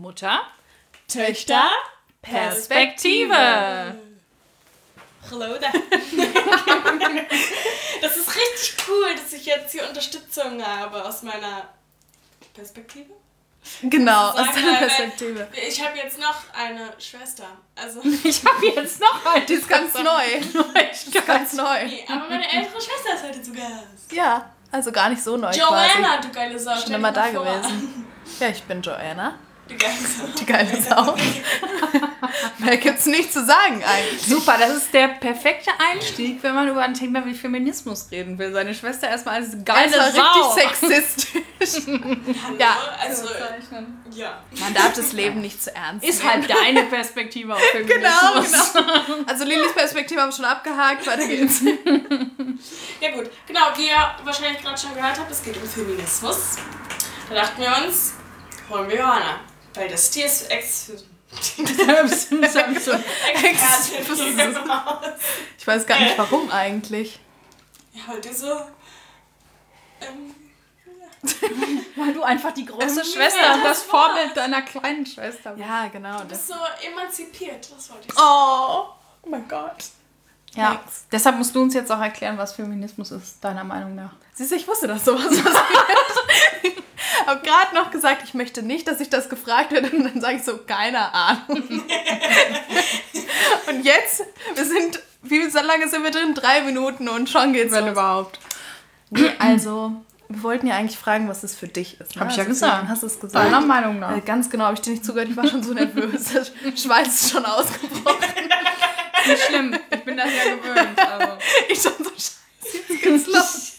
Mutter, Töchter, Perspektive. Hallo da. Das ist richtig cool, dass ich jetzt hier Unterstützung habe aus meiner Perspektive. Genau, aus deiner Perspektive. Ich habe jetzt noch eine Schwester. Also Ich habe jetzt noch eine. Die ist ganz neu. Die ist ganz neu. nee, aber meine ältere Schwester ist heute zu Gast. Ja, also gar nicht so neu Joanna, quasi. du geile Sau. Schon immer da gewesen. Ja, ich bin Joanna. Du geile Sau. Die geile Sau. Mehr gibt's nicht zu sagen eigentlich. Super, das ist der perfekte Einstieg, wenn man über ein Thema wie Feminismus reden will. Seine Schwester erstmal als geile Das Sau. war richtig sexistisch. Hallo, Ja, also ja. Man darf das Leben nicht zu ernst Ist nehmen. halt deine Perspektive auf Feminismus. Genau. Also Lilis Perspektive haben wir schon abgehakt, weiter geht's. Ja gut, genau, wie ihr wahrscheinlich gerade schon gehört habt, es geht um Feminismus. Da dachten wir uns, holen wir Johanna. Weil das Tier ist Ich weiß gar nicht warum eigentlich. Ja, weil du so... Weil du einfach die große Ja, Schwester und das das war's. Vorbild deiner kleinen Schwester bist. Ja, genau. Du bist so emanzipiert, das wollte ich Oh mein Gott. Ja, Thanks. deshalb musst du uns jetzt auch erklären, was Feminismus ist, deiner Meinung nach. Siehst du, ich wusste, dass sowas passiert. Ich habe gerade noch gesagt, ich möchte nicht, dass ich das gefragt werde. Und dann sage ich so, keine Ahnung. Und jetzt, wie lange sind wir drin? 3 Minuten und schon geht's Wenn los. überhaupt. Nee, also, wir wollten ja eigentlich fragen, was es für dich ist. Ne? Hab ich ja Also, gesagt. Hast du es gesagt? Deiner Meinung nach. Ganz genau, habe ich dir nicht zugehört. Ich war schon so nervös. Der Schweiß ist schon ausgebrochen. Nicht schlimm, ich bin das ja gewöhnt. Also. Ich schon so, scheiße, jetzt geht's los.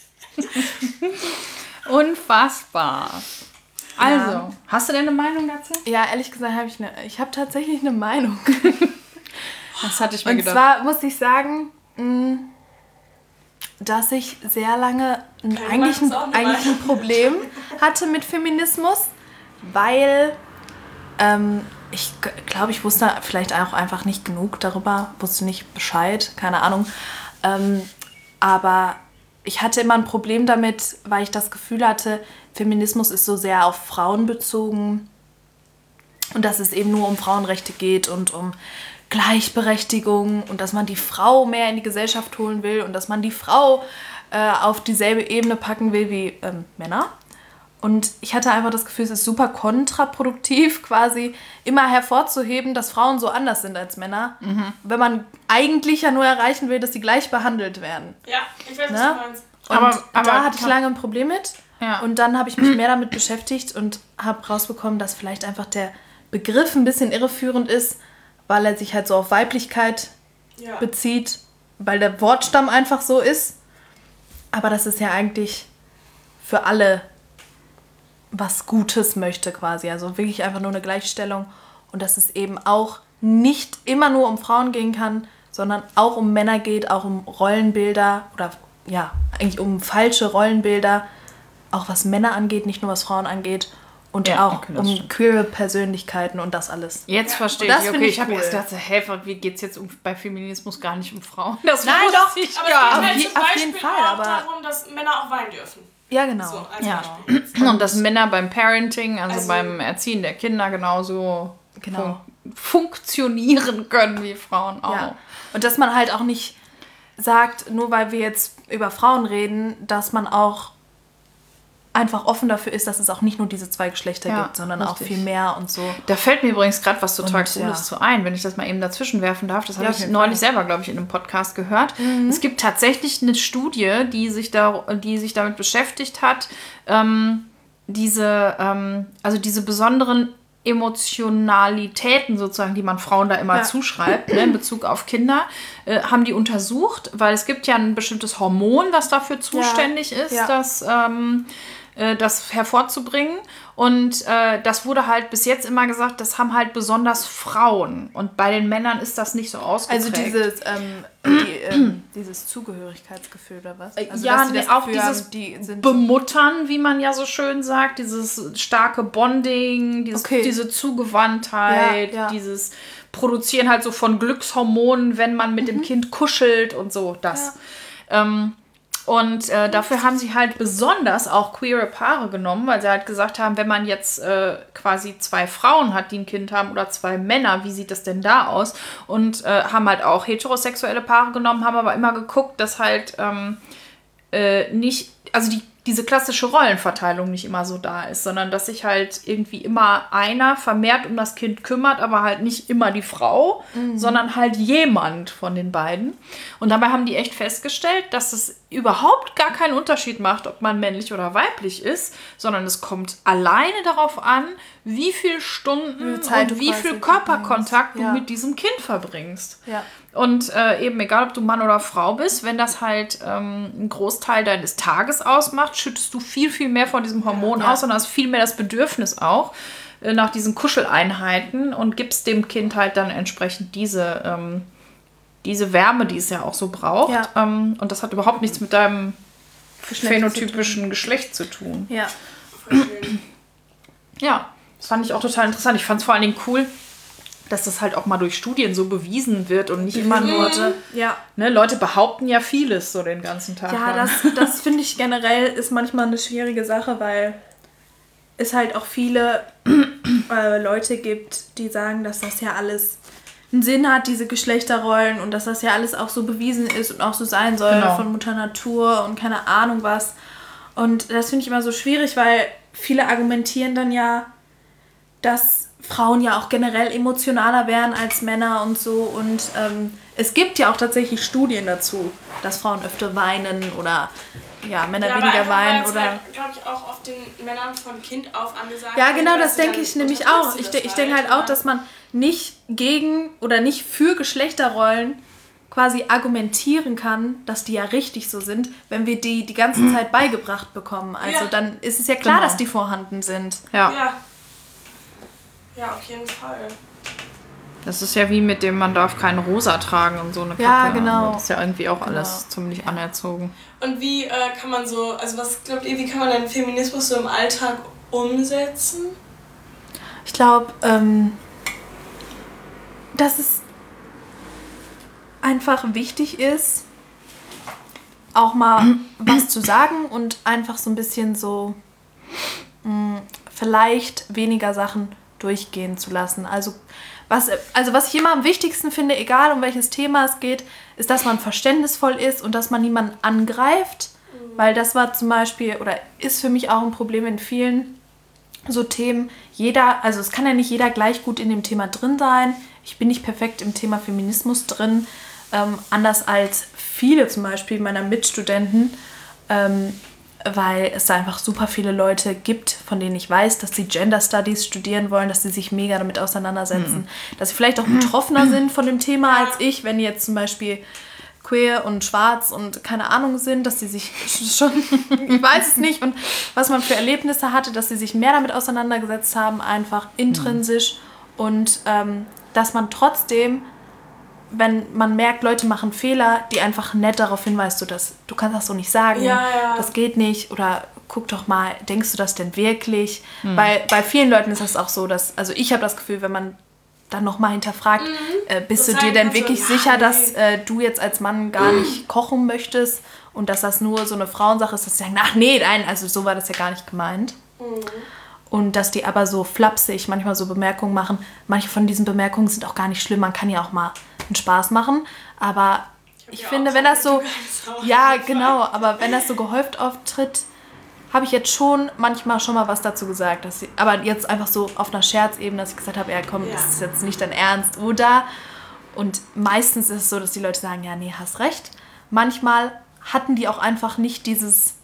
Unfassbar. Also, Ja. hast du denn eine Meinung dazu? Ja, ehrlich gesagt ich habe tatsächlich eine Meinung. Das hatte ich mir Und gedacht. zwar muss ich sagen, dass ich sehr lange eigentlich ein Problem hatte mit Feminismus, weil ich glaube, ich wusste vielleicht auch einfach nicht genug darüber, wusste nicht Bescheid, keine Ahnung. Aber ich hatte immer ein Problem damit, weil ich das Gefühl hatte, Feminismus ist so sehr auf Frauen bezogen und dass es eben nur um Frauenrechte geht und um Gleichberechtigung und dass man die Frau mehr in die Gesellschaft holen will und dass man die Frau auf dieselbe Ebene packen will wie Männer. Und ich hatte einfach das Gefühl, es ist super kontraproduktiv, quasi immer hervorzuheben, dass Frauen so anders sind als Männer, wenn man eigentlich ja nur erreichen will, dass sie gleich behandelt werden. Ja, ich weiß, was Ne? du meinst. Und Aber da hatte ich lange ein Problem mit. Ja. Und dann habe ich mich mehr damit beschäftigt und habe rausbekommen, dass vielleicht einfach der Begriff ein bisschen irreführend ist, weil er sich halt so auf Weiblichkeit Ja. bezieht, weil der Wortstamm einfach so ist. Aber dass es ja eigentlich für alle was Gutes möchte quasi. Also wirklich einfach nur eine Gleichstellung. Und dass es eben auch nicht immer nur um Frauen gehen kann, sondern auch um Männer geht, auch um Rollenbilder oder ja, eigentlich um falsche Rollenbilder, auch was Männer angeht, nicht nur was Frauen angeht. Und Ja, auch okay, das um stimmt. queere Persönlichkeiten und das alles. Jetzt verstehe Und das ich. finde Okay, ich ich habe cool. erst gedacht, hey, wie geht's jetzt bei Feminismus gar nicht um Frauen? Das Nein, wusste doch, ich Aber gar es geht nicht. halt zum auf jeden Beispiel Fall, auch aber- darum, dass Männer auch weinen dürfen. Ja, genau. So, als Ja. Beispiel. Und dass Männer beim Parenting, also Also- beim Erziehen der Kinder genauso Genau. funktionieren können wie Frauen auch. Ja. Und dass man halt auch nicht sagt, nur weil wir jetzt über Frauen reden, dass man auch einfach offen dafür ist, dass es auch nicht nur diese 2 Geschlechter Ja, gibt, sondern auch richtig. viel mehr und so. Da fällt mir übrigens gerade was total Und, Cooles ja. zu ein, wenn ich das mal eben dazwischen werfen darf. Das habe Ja, auf ich jeden neulich Fall. selber, glaube ich, in einem Podcast gehört. Es gibt tatsächlich eine Studie, die sich damit beschäftigt hat, diese besonderen Emotionalitäten sozusagen, die man Frauen da immer Ja. zuschreibt, ne, in Bezug auf Kinder, haben die untersucht, weil es gibt ja ein bestimmtes Hormon, was dafür zuständig ist, Ja. das hervorzubringen. Und das wurde halt bis jetzt immer gesagt, das haben halt besonders Frauen. Und bei den Männern ist das nicht so ausgeprägt. Also dieses Zugehörigkeitsgefühl oder was? Also, ja, dass sie nee, das auch Gefühl haben, dieses die sind Bemuttern, wie man ja so schön sagt, dieses starke Bonding, Okay. diese Zugewandtheit, Ja, ja. dieses Produzieren halt so von Glückshormonen, wenn man mit dem Kind kuschelt und so, das. Und dafür haben sie halt besonders auch queere Paare genommen, weil sie halt gesagt haben, wenn man jetzt quasi 2 Frauen hat, die ein Kind haben, oder 2 Männer, wie sieht das denn da aus? Und haben halt auch heterosexuelle Paare genommen, haben aber immer geguckt, dass halt nicht, also diese klassische Rollenverteilung nicht immer so da ist, sondern dass sich halt irgendwie immer einer vermehrt um das Kind kümmert, aber halt nicht immer die Frau, sondern halt jemand von den beiden. Und dabei haben die echt festgestellt, dass es überhaupt gar keinen Unterschied macht, ob man männlich oder weiblich ist, sondern es kommt alleine darauf an, wie viele Stunden und wie viel Körperkontakt du mit diesem Kind verbringst. Ja. Und eben egal, ob du Mann oder Frau bist, wenn das halt einen Großteil deines Tages ausmacht, schüttest du viel, viel mehr von diesem Hormon aus und hast viel mehr das Bedürfnis auch nach diesen Kuscheleinheiten und gibst dem Kind halt dann entsprechend diese Wärme, die es ja auch so braucht. Ja. Und das hat überhaupt nichts mit deinem phänotypischen Geschlecht zu tun. Ja. Voll schön. Ja, das fand ich auch total interessant. Ich fand es vor allen Dingen cool, dass das halt auch mal durch Studien so bewiesen wird und nicht immer nur, Ja. ne, Leute behaupten ja vieles so den ganzen Tag. Ja, lang. das finde ich generell ist manchmal eine schwierige Sache, weil es halt auch viele Leute gibt, die sagen, dass das ja alles einen Sinn hat, diese Geschlechterrollen, und dass das ja alles auch so bewiesen ist und auch so sein soll von Mutter Natur und keine Ahnung was. Und das finde ich immer so schwierig, weil viele argumentieren dann ja, dass Frauen ja auch generell emotionaler wären als Männer und so. Und es gibt ja auch tatsächlich Studien dazu, dass Frauen öfter weinen oder Männer weniger weinen. Oder glaube ich, auch auf den Männern von Kind auf angesagt. ja, genau, das dass sie denke dann ich nämlich auch. Ich denke halt auch, dass man nicht gegen oder nicht für Geschlechterrollen quasi argumentieren kann, dass die ja richtig so sind, wenn wir die ganze Zeit beigebracht bekommen. Also dann ist es ja klar, dass die vorhanden sind. Ja. Ja, auf jeden Fall. Das ist ja wie mit dem, man darf keine Rosa tragen und so eine Kacke. Ja, genau. Das ist ja irgendwie auch alles ziemlich anerzogen. Und wie kann man so, also was glaubt ihr, wie kann man denn Feminismus so im Alltag umsetzen? Ich glaube, dass es einfach wichtig ist, auch mal was zu sagen und einfach so ein bisschen so vielleicht weniger Sachen durchgehen zu lassen. Also was ich immer am wichtigsten finde, egal um welches Thema es geht, ist, dass man verständnisvoll ist und dass man niemanden angreift, weil das war zum Beispiel oder ist für mich auch ein Problem in vielen so Themen. Also es kann ja nicht jeder gleich gut in dem Thema drin sein. Ich bin nicht perfekt im Thema Feminismus drin, anders als viele zum Beispiel meiner Mitstudenten, weil es da einfach super viele Leute gibt, von denen ich weiß, dass sie Gender Studies studieren wollen, dass sie sich mega damit auseinandersetzen, dass sie vielleicht auch betroffener sind von dem Thema als ich, wenn die jetzt zum Beispiel queer und schwarz und keine Ahnung sind, dass sie sich schon, ich weiß es nicht, und was man für Erlebnisse hatte, dass sie sich mehr damit auseinandergesetzt haben, einfach intrinsisch, und dass man trotzdem, wenn man merkt, Leute machen Fehler, die einfach nett darauf hinweist, du kannst das so nicht sagen, das geht nicht, oder guck doch mal, denkst du das denn wirklich? Weil bei vielen Leuten ist das auch so, also ich habe das Gefühl, wenn man dann nochmal hinterfragt, bist du dir denn wirklich sicher, dass du jetzt als Mann gar nicht kochen möchtest und dass das nur so eine Frauensache ist, dass sie sagen, ach nee, nein, also so war das ja gar nicht gemeint. Und dass die aber so flapsig manchmal so Bemerkungen machen. Manche von diesen Bemerkungen sind auch gar nicht schlimm, man kann ja auch mal einen Spaß machen, aber ich finde, wenn das so, ja genau, aber wenn das so gehäuft auftritt, habe ich jetzt schon manchmal schon mal was dazu gesagt, aber jetzt einfach so auf einer Scherzebene, dass ich gesagt habe, ja komm, das ist jetzt nicht dein Ernst, oder? Und meistens ist es so, dass die Leute sagen, ja nee, hast recht. Manchmal hatten die auch einfach nicht dieses,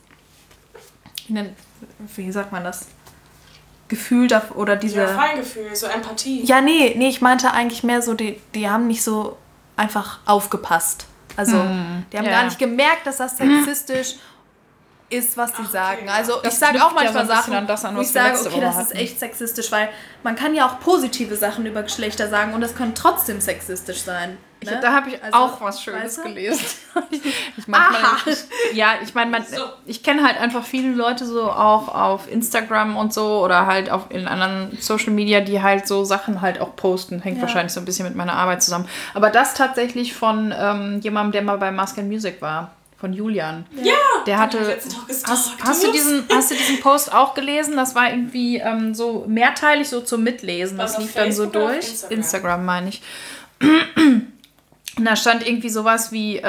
wie sagt man das? Gefühl oder diese... Ja, Feingefühl, so Empathie. Ja, nee, ich meinte eigentlich mehr so, die haben nicht so einfach aufgepasst. Also, die haben gar nicht gemerkt, dass das sexistisch ist, was die sagen. Also, ich sage auch manchmal Sachen, wo ich sage, okay, das ist echt sexistisch, weil man kann ja auch positive Sachen über Geschlechter sagen und das kann trotzdem sexistisch sein. Ne? Da habe ich auch was Schönes gelesen. Ich kenne halt einfach viele Leute so auch auf Instagram und so oder halt in anderen Social Media, die halt so Sachen halt auch posten. Hängt wahrscheinlich so ein bisschen mit meiner Arbeit zusammen. Aber das tatsächlich von jemandem, der mal bei Mask and Music war. von Julian. Ja, Der den hab ich hatte. letzten Tag gestalkt. Hast du diesen Post auch gelesen? Das war irgendwie so mehrteilig so zum Mitlesen. Was, Das auf lief dann so Facebook oder auf durch. Instagram? Instagram meine ich. Und da stand irgendwie sowas wie,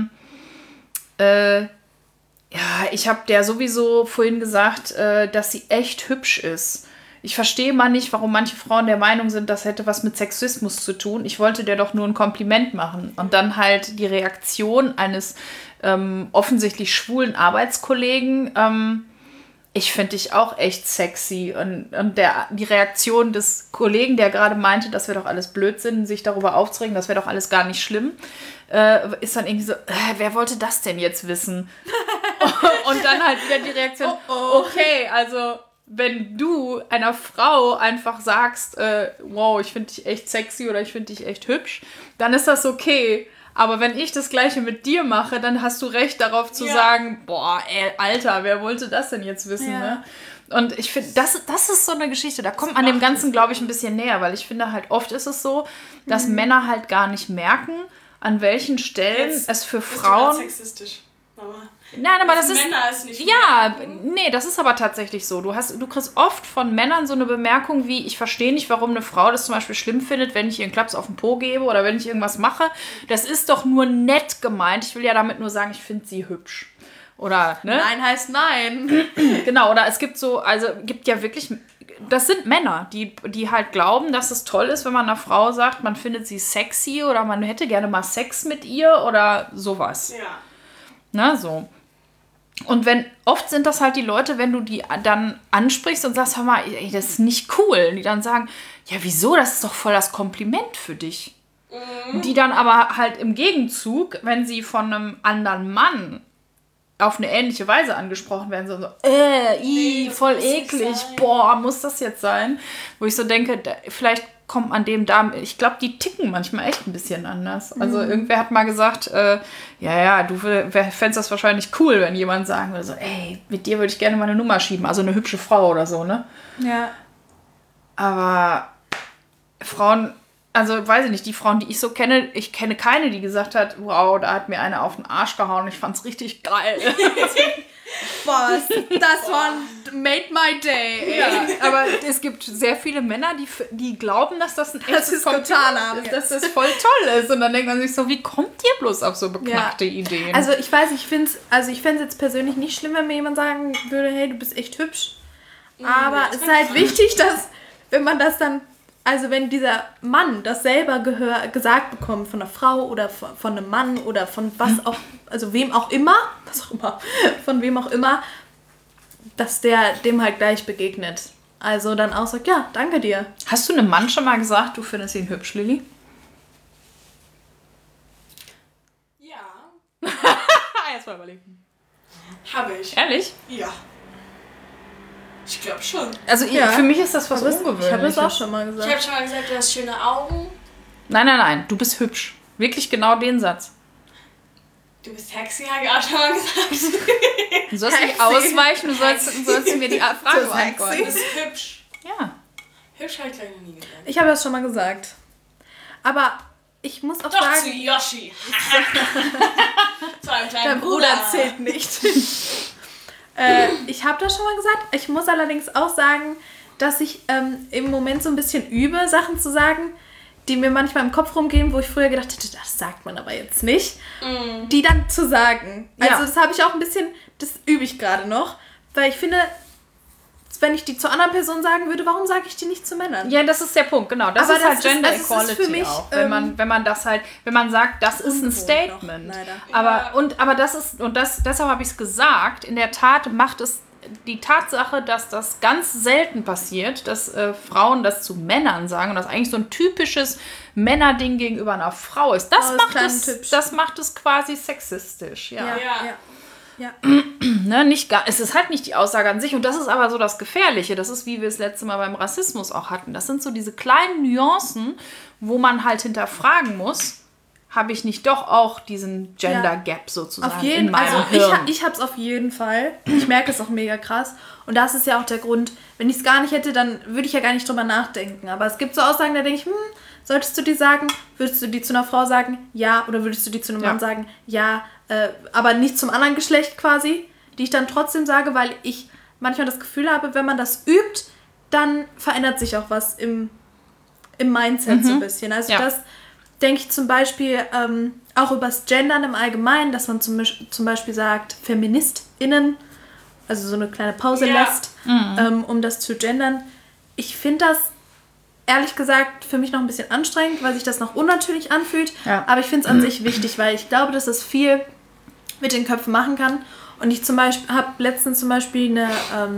ich habe der sowieso vorhin gesagt, dass sie echt hübsch ist. Ich verstehe mal nicht, warum manche Frauen der Meinung sind, das hätte was mit Sexismus zu tun. Ich wollte der doch nur ein Kompliment machen. Und dann halt die Reaktion eines offensichtlich schwulen Arbeitskollegen. Ich finde dich auch echt sexy. Und die Reaktion des Kollegen, der gerade meinte, das wäre doch alles Blödsinn, sich darüber aufzuregen, das wäre doch alles gar nicht schlimm, ist dann irgendwie so, wer wollte das denn jetzt wissen? Und dann halt wieder die Reaktion, okay, also wenn du einer Frau einfach sagst, wow, ich finde dich echt sexy oder ich finde dich echt hübsch, dann ist das okay. Aber wenn ich das Gleiche mit dir mache, dann hast du recht darauf zu sagen, boah, ey, Alter, wer wollte das denn jetzt wissen, ne? Und ich finde, das ist so eine Geschichte, da kommt man dem Ganzen, glaube ich, ein bisschen näher, weil ich finde halt, oft ist es so, dass Männer halt gar nicht merken, an welchen Stellen es für Frauen... sexistisch. Mama. Nein, aber das ist... Männer ist nicht Nee, das ist aber tatsächlich so. Du kriegst oft von Männern so eine Bemerkung wie, ich verstehe nicht, warum eine Frau das zum Beispiel schlimm findet, wenn ich ihr einen Klaps auf den Po gebe oder wenn ich irgendwas mache. Das ist doch nur nett gemeint. Ich will ja damit nur sagen, ich finde sie hübsch. Oder, ne? Nein heißt nein. Genau, oder es gibt gibt ja wirklich, das sind Männer, die halt glauben, dass es toll ist, wenn man einer Frau sagt, man findet sie sexy oder man hätte gerne mal Sex mit ihr oder sowas. Ja. Na, so. Und oft sind das halt die Leute, wenn du die dann ansprichst und sagst, hör mal, ey, das ist nicht cool. Die dann sagen, ja, wieso? Das ist doch voll das Kompliment für dich. Die dann aber halt im Gegenzug, wenn sie von einem anderen Mann auf eine ähnliche Weise angesprochen werden, so voll eklig, boah, muss das jetzt sein? Wo ich so denke, vielleicht kommt man dem da, ich glaube, die ticken manchmal echt ein bisschen anders. Also irgendwer hat mal gesagt, du fändest das wahrscheinlich cool, wenn jemand sagen würde, so, ey, mit dir würde ich gerne mal eine Nummer schieben, also eine hübsche Frau oder so, ne? Ja. Aber Frauen, also weiß ich nicht, die Frauen, die ich so kenne, ich kenne keine, die gesagt hat, wow, da hat mir eine auf den Arsch gehauen, ich fand's richtig geil. Boah, das made my day. Ja, aber es gibt sehr viele Männer, die glauben, dass das ein echtes Kompliment ist, dass das voll toll ist. Und dann denkt man sich so, wie kommt ihr bloß auf so beknackte Ideen? Also ich weiß, ich fände es jetzt persönlich nicht schlimm, wenn mir jemand sagen würde, hey, du bist echt hübsch. Aber es ist halt wichtig, dass, wenn man das dann, also wenn dieser Mann das selber gesagt bekommt von einer Frau oder von einem Mann oder von was auch, also von wem auch immer, dass der dem halt gleich begegnet. Also dann auch sagt, ja, danke dir. Hast du einem Mann schon mal gesagt, du findest ihn hübsch, Lilly? Ja. Erstmal überlegen. Habe ich. Ehrlich? Ja. Ich glaube schon. Also für mich ist das was Ungewöhnliches. Ich habe das auch schon mal gesagt. Ich habe schon mal gesagt, du hast schöne Augen. Nein, du bist hübsch. Wirklich genau den Satz. Du bist sexy, habe ich auch schon mal gesagt. Du sollst nicht ausweichen, du sollst mir die Frage beantworten. Du bist hübsch. Ja. Hübsch habe ich gleich noch nie gesagt. Ich habe das schon mal gesagt. Aber ich muss auch Doch, sagen... zu Yoshi. Zu einem kleinen Dein Bruder zählt nicht. Ich habe das schon mal gesagt. Ich muss allerdings auch sagen, dass ich im Moment so ein bisschen übe, Sachen zu sagen, die mir manchmal im Kopf rumgehen, wo ich früher gedacht hätte, das sagt man aber jetzt nicht. Die dann zu sagen. Also das habe ich auch ein bisschen, das übe ich gerade noch. Weil ich finde, wenn ich die zu anderen Personen sagen würde, warum sage ich die nicht zu Männern? Ja, das ist der Punkt, genau. Das aber ist halt Gender Equality für mich, auch. Wenn man das halt, wenn man sagt, das ist ein Statement. Noch, leider. Aber das ist, deshalb habe ich es gesagt, in der Tat macht es die Tatsache, dass das ganz selten passiert, dass Frauen das zu Männern sagen und das eigentlich so ein typisches Männerding gegenüber einer Frau ist. Das macht es quasi sexistisch. Ja. Ne, es ist halt nicht die Aussage an sich und das ist aber so das Gefährliche. Das ist, wie wir es letzte Mal beim Rassismus auch hatten. Das sind so diese kleinen Nuancen, wo man halt hinterfragen muss, habe ich nicht doch auch diesen Gender Gap sozusagen in meinem Hirn. Ich habe es auf jeden Fall. Ich merke es auch mega krass. Und das ist ja auch der Grund, wenn ich es gar nicht hätte, dann würde ich ja gar nicht drüber nachdenken. Aber es gibt so Aussagen, da denke ich, solltest du die sagen? Würdest du die zu einer Frau sagen? Ja. Oder würdest du die zu einem Mann sagen? Ja. aber nicht zum anderen Geschlecht quasi, die ich dann trotzdem sage, weil ich manchmal das Gefühl habe, wenn man das übt, dann verändert sich auch was im Mindset so ein bisschen. Also das denke ich zum Beispiel auch übers Gendern im Allgemeinen, dass man zum Beispiel sagt, FeministInnen, also so eine kleine Pause lässt, um das zu gendern. Ich finde das ehrlich gesagt für mich noch ein bisschen anstrengend, weil sich das noch unnatürlich anfühlt. Ja. Aber ich finde es an sich wichtig, weil ich glaube, dass das viel mit den Köpfen machen kann. Und ich habe letztens zum Beispiel eine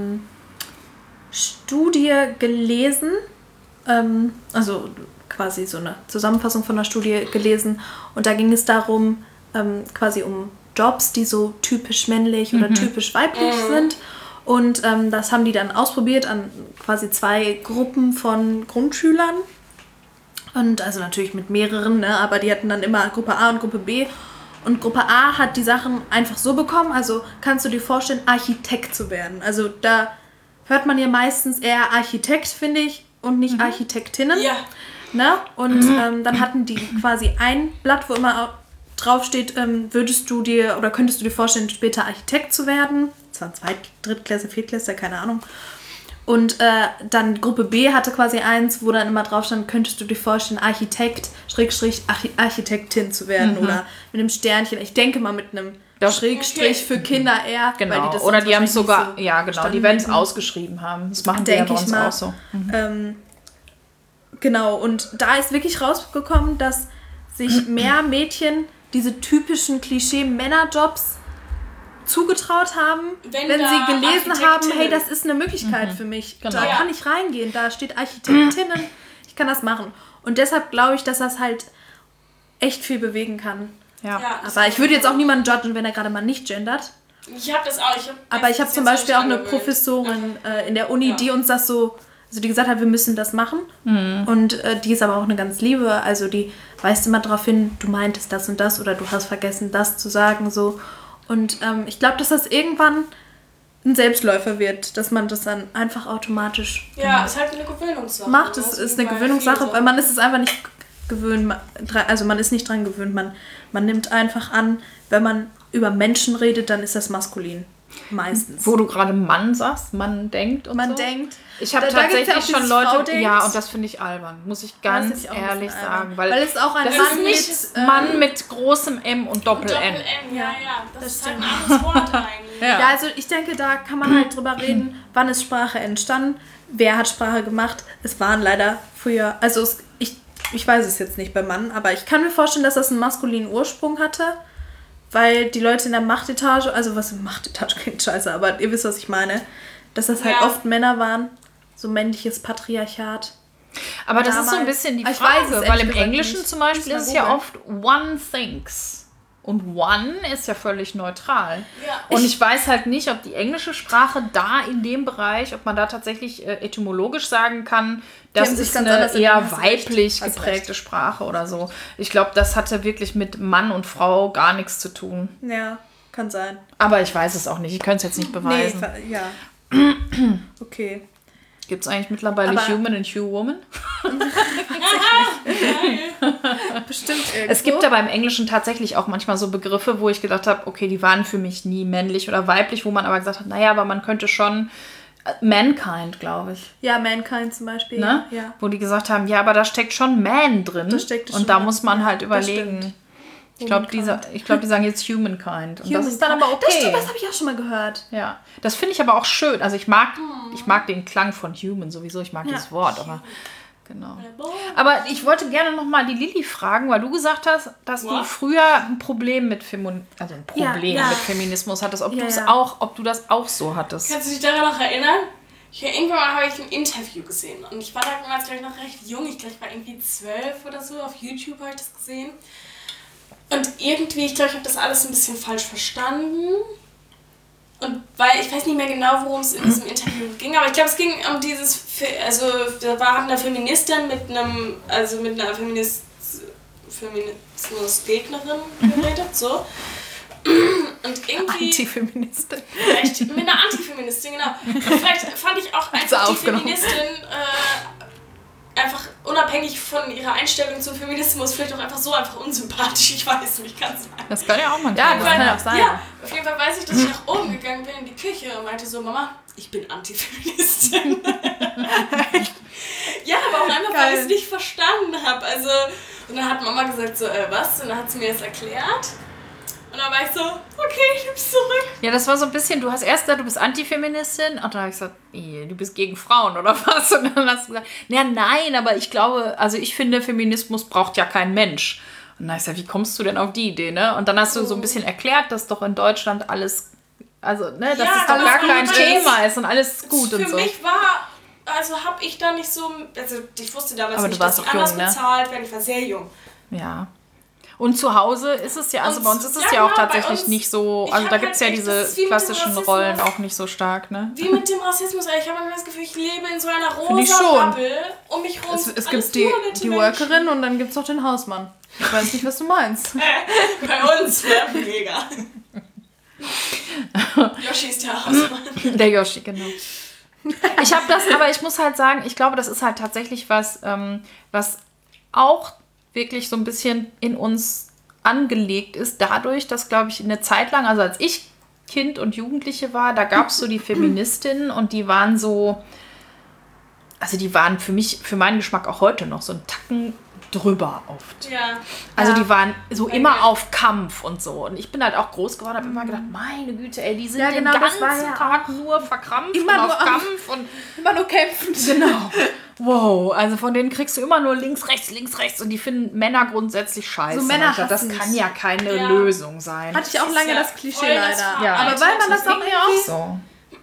Studie gelesen, also quasi so eine Zusammenfassung von einer Studie gelesen. Und da ging es darum, quasi um Jobs, die so typisch männlich oder typisch weiblich sind. Und das haben die dann ausprobiert an quasi 2 Gruppen von Grundschülern. Und also natürlich mit mehreren, ne? Aber die hatten dann immer Gruppe A und Gruppe B. Und Gruppe A hat die Sachen einfach so bekommen. Also kannst du dir vorstellen, Architekt zu werden. Also da hört man ja meistens eher Architekt, finde ich, und nicht Architektinnen. Ja. Ne? Und dann hatten die quasi ein Blatt, wo immer draufsteht, könntest du dir vorstellen, später Architekt zu werden. Das waren 2., 3. Klasse, 4. Klasse, keine Ahnung. Und dann Gruppe B hatte quasi eins, wo dann immer drauf stand, könntest du dir vorstellen, Architekt, Architektin zu werden oder mit einem Sternchen. Ich denke mal mit einem Schrägstrich für Kinder eher. Genau, weil die das oder die haben es sogar, so die werden es ausgeschrieben haben. Das machen die ja bei uns auch so. Genau, und da ist wirklich rausgekommen, dass sich mehr Mädchen diese typischen Klischee-Männerjobs zugetraut haben, wenn sie gelesen haben, hey, das ist eine Möglichkeit für mich. Genau. Da kann ich reingehen, da steht Architektinnen, ich kann das machen. Und deshalb glaube ich, dass das halt echt viel bewegen kann. Ja. Aber ich würde jetzt auch niemanden judgen, wenn er gerade mal nicht gendert. Ich habe das auch. Aber ich habe zum Beispiel auch eine Professorin in der Uni, die uns das so, also die gesagt hat, wir müssen das machen. Und die ist aber auch eine ganz liebe, also die weist immer darauf hin, du meintest das und das oder du hast vergessen, das zu sagen, so. Und ich glaube, dass das irgendwann ein Selbstläufer wird, dass man das dann einfach automatisch es ist halt eine Gewöhnungssache. macht. Es ist eine Gewöhnungssache, weil man ist es einfach nicht gewöhnt, also man ist nicht dran gewöhnt, man nimmt einfach an, wenn man über Menschen redet, dann ist das maskulin. Meistens. Wo du gerade Mann sagst, man denkt und man so. denkt. Ich habe tatsächlich schon Leute, und das finde ich albern, muss ich ganz ehrlich sagen. Weil es auch ein Mann mit großem M und Doppel-N. Ja, das ist halt ein anderes Wort eigentlich. Ja, also ich denke, da kann man halt drüber reden, wann ist Sprache entstanden, wer hat Sprache gemacht. Es waren leider früher, also ich weiß es jetzt nicht beim Mann, aber ich kann mir vorstellen, dass das einen maskulinen Ursprung hatte. Weil die Leute in der Machtetage, also was Machtetage klingt scheiße, aber ihr wisst, was ich meine, dass das halt oft Männer waren, so männliches Patriarchat. Aber das ist so ein bisschen die Frage, weil im Englischen zum Beispiel ist es ja oft one thinks. Und one ist ja völlig neutral. Ja. Und ich weiß halt nicht, ob die englische Sprache da in dem Bereich, ob man da tatsächlich etymologisch sagen kann, das ist eine eher weiblich geprägte Sprache oder so. Ich glaube, das hatte wirklich mit Mann und Frau gar nichts zu tun. Ja, kann sein. Aber ich weiß es auch nicht. Ich könnte es jetzt nicht beweisen. Nee, ja. Okay. Gibt es eigentlich mittlerweile Human und Huwoman? Bestimmt irgendwo. Es gibt aber im Englischen tatsächlich auch manchmal so Begriffe, wo ich gedacht habe, okay, die waren für mich nie männlich oder weiblich, wo man aber gesagt hat, naja, aber man könnte schon Mankind, glaube ich. Ja, Mankind zum Beispiel. Ne? Ja. Wo die gesagt haben, ja, aber da steckt schon Man drin. Und da muss man halt überlegen. Ich glaube, die sagen jetzt Humankind. Und das ist dann aber okay. Das habe ich auch schon mal gehört. Ja, das finde ich aber auch schön. Also ich mag den Klang von Human sowieso. Ich mag dieses Wort, aber genau. Aber ich wollte gerne noch mal die Lilly fragen, weil du gesagt hast, dass du früher ein Problem mit Feminismus hattest. Ob du das auch so hattest. Kannst du dich daran noch erinnern? Irgendwann mal habe ich ein Interview gesehen. Und ich war damals, glaube ich, noch recht jung. Ich glaube, ich war irgendwie 12 oder so. Auf YouTube habe ich das gesehen. Und irgendwie, ich glaube, ich habe das alles ein bisschen falsch verstanden. Und weil ich weiß nicht mehr genau, worum es in diesem Interview ging, aber ich glaube, es ging um dieses, also da war eine Feministin mit einer Feminismusgegnerin geredet, so. Und irgendwie... Antifeministin. Vielleicht mit einer Antifeministin, genau. Und vielleicht fand ich auch als Antifeministin einfach unabhängig von ihrer Einstellung zum Feminismus vielleicht auch einfach so einfach unsympathisch. Ich weiß nicht, kann sein. Das kann ja auch manchmal Ja, das kann auch sein. Ja, auf jeden Fall weiß ich, dass ich nach oben gegangen bin in die Küche und meinte so, Mama, ich bin Antifeministin. Ja, aber auch einfach, weil ich es nicht verstanden habe. Also, und dann hat Mama gesagt so, was? Und dann hat sie mir das erklärt. Und dann war ich so, okay, ich nimm's zurück. Ja, das war so ein bisschen, du hast erst gesagt, du bist Antifeministin. Und dann habe ich gesagt, du bist gegen Frauen oder was? Und dann hast du gesagt, nein, aber ich glaube, also ich finde, Feminismus braucht ja kein Mensch. Und dann habe ich gesagt, wie kommst du denn auf die Idee, ne? Und dann hast du so ein bisschen erklärt, dass doch in Deutschland alles, also, ne, dass es doch gar kein Thema ist und alles gut und so. Für mich war, also habe ich da nicht so, also ich wusste damals aber nicht, du warst dass auch ich anders jung, ne? bezahlt werde. Ich war sehr jung. Ja. Und zu Hause ist es ja, also bei uns ist es ja auch tatsächlich nicht so, also da gibt es ja diese klassischen Rollen auch nicht so stark, ne? Wie mit dem Rassismus, ey. Ich habe das Gefühl, ich lebe in so einer Finde ich schon. rosa Bubble um mich rum. Es gibt die Workerin und dann gibt es noch den Hausmann. Ich weiß nicht, was du meinst. Bei uns, ne? Mega. Yoshi ist der Hausmann. Der Yoshi, genau. Ich habe das, aber ich muss halt sagen, ich glaube, das ist halt tatsächlich was, was auch wirklich so ein bisschen in uns angelegt ist, dadurch, dass, glaube ich, eine Zeit lang, also als ich Kind und Jugendliche war, da gab es so die Feministinnen und die waren so, also die waren für meinen Geschmack auch heute noch so einen Tacken drüber oft. Ja. Also die waren so immer auf Kampf und so. Und ich bin halt auch groß geworden, habe immer gedacht, meine Güte, ey, die sind Ja, genau, den das ganzen war ja Tag nur verkrampft immer und nur auf Kampf und Immer nur kämpfen. genau. Wow, also von denen kriegst du immer nur links, rechts und die finden Männer grundsätzlich scheiße. So Männer Und ich dachte, das hassen's. kann ja keine Ja. Lösung sein. Hatte ich auch lange ja das Klischee voll das leider. Ja. Aber weil man das auch auch irgendwie... so.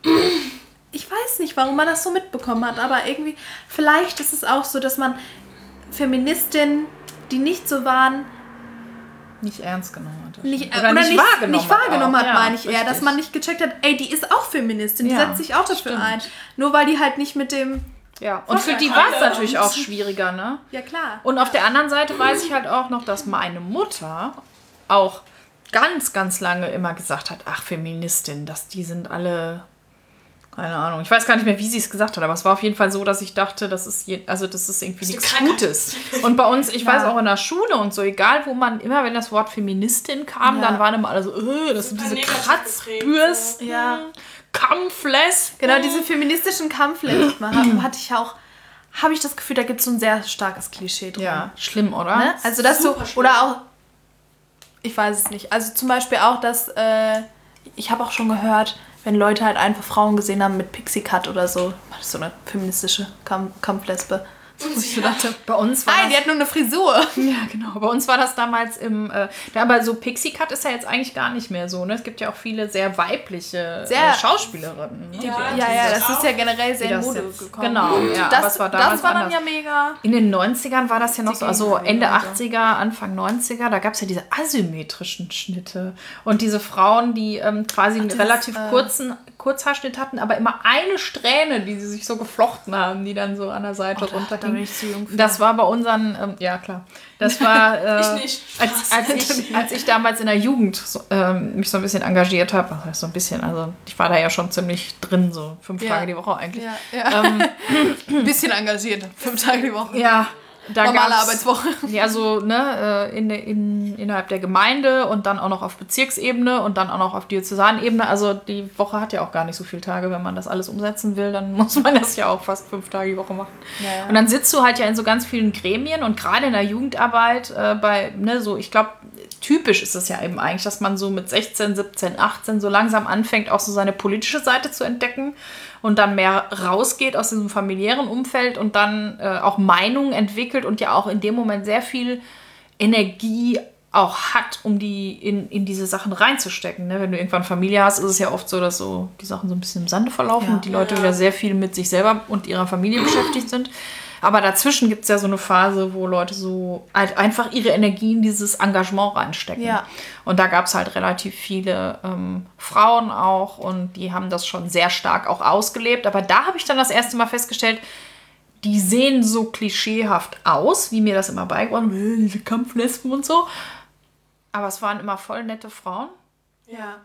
Ich weiß nicht, warum man das so mitbekommen hat, aber irgendwie... Vielleicht ist es auch so, dass man Feministinnen, die nicht so waren, Nicht ernst genommen hat. nicht Nicht wahrgenommen hat, auch. meine ich Ja, eher. Dass richtig. man nicht gecheckt hat, ey, die ist auch Feministin, die Ja, setzt sich auch dafür stimmt. ein. Nur weil die halt nicht mit dem... Ja, und für die war es natürlich auch schwieriger, ne? Ja, klar. Und auf der anderen Seite weiß ich halt auch noch, dass meine Mutter auch ganz, ganz lange immer gesagt hat, ach, Feministin, die sind alle, keine Ahnung, ich weiß gar nicht mehr, wie sie es gesagt hat, aber es war auf jeden Fall so, dass ich dachte, das ist irgendwie nichts Krankheit. Gutes. Und bei uns, ich weiß auch in der Schule und so, egal wo man, immer wenn das Wort Feministin kam, Ja. dann waren immer alle so, das sind diese negativ Kratzbürsten, Ja. Kampflesben. Genau, diese feministischen Kampflesben hatte ich auch... Habe ich das Gefühl, da gibt es so ein sehr starkes Klischee drin. Ja, schlimm, oder? Ne? Also dass du, Super schlimm. oder auch, ich weiß es nicht, also zum Beispiel auch, dass, ich habe auch schon gehört, wenn Leute halt einfach Frauen gesehen haben mit Pixie Cut oder so, das ist so eine feministische Kampflesbe. Was ich so dachte. Bei uns war Nein, das, die hat nur eine Frisur. ja, genau. Bei uns war das damals aber so Pixie Cut ist ja jetzt eigentlich gar nicht mehr so, ne? Es gibt ja auch viele sehr weibliche Sehr- Schauspielerinnen. Ne? Ja, das ist ja generell sehr in das Mode jetzt- gekommen. genau, ja, aber es war damals dann anders. ja mega. In den 90ern war das ja noch so, also Ende Gegenteil, 80er, Anfang 90er, da gab es ja diese asymmetrischen Schnitte. Und diese Frauen, die quasi einen relativ kurzen Kurzhaarschnitt hatten, aber immer eine Strähne, die sie sich so geflochten haben, die dann so an der Seite runterhing. da bin ich zu jung für. Das war bei unseren, ja klar, das war, Ich nicht. als ich damals in der Jugend mich so ein bisschen engagiert habe, also so ein bisschen, also ich war da ja schon ziemlich drin, so 5 Ja. Tage die Woche eigentlich. Ja. Ein bisschen engagiert, 5 Tage die Woche. Ja, da Normale gab's- Arbeitswoche. Ja, so ne, innerhalb der Gemeinde und dann auch noch auf Bezirksebene und dann auch noch auf Diözesanebene. Also die Woche hat ja auch gar nicht so viele Tage. Wenn man das alles umsetzen will, dann muss man das ja auch fast 5 Tage die Woche machen. Ja. Und dann sitzt du halt ja in so ganz vielen Gremien und gerade in der Jugendarbeit ich glaube, typisch ist es ja eben eigentlich, dass man so mit 16, 17, 18 so langsam anfängt, auch so seine politische Seite zu entdecken und dann mehr rausgeht aus diesem familiären Umfeld und dann auch Meinungen entwickelt und ja auch in dem Moment sehr viel Energie auch hat, um die in diese Sachen reinzustecken. Ne? Wenn du irgendwann Familie hast, ist es ja oft so, dass so die Sachen so ein bisschen im Sande verlaufen Ja. und die Leute wieder sehr viel mit sich selber und ihrer Familie beschäftigt sind. Aber dazwischen gibt es ja so eine Phase, wo Leute so halt einfach ihre Energie in dieses Engagement reinstecken. Ja. Und da gab es halt relativ viele Frauen auch und die haben das schon sehr stark auch ausgelebt. Aber da habe ich dann das erste Mal festgestellt, die sehen so klischeehaft aus, wie mir das immer beigebracht wurde, diese Kampflesben und so. Aber es waren immer voll nette Frauen. Ja.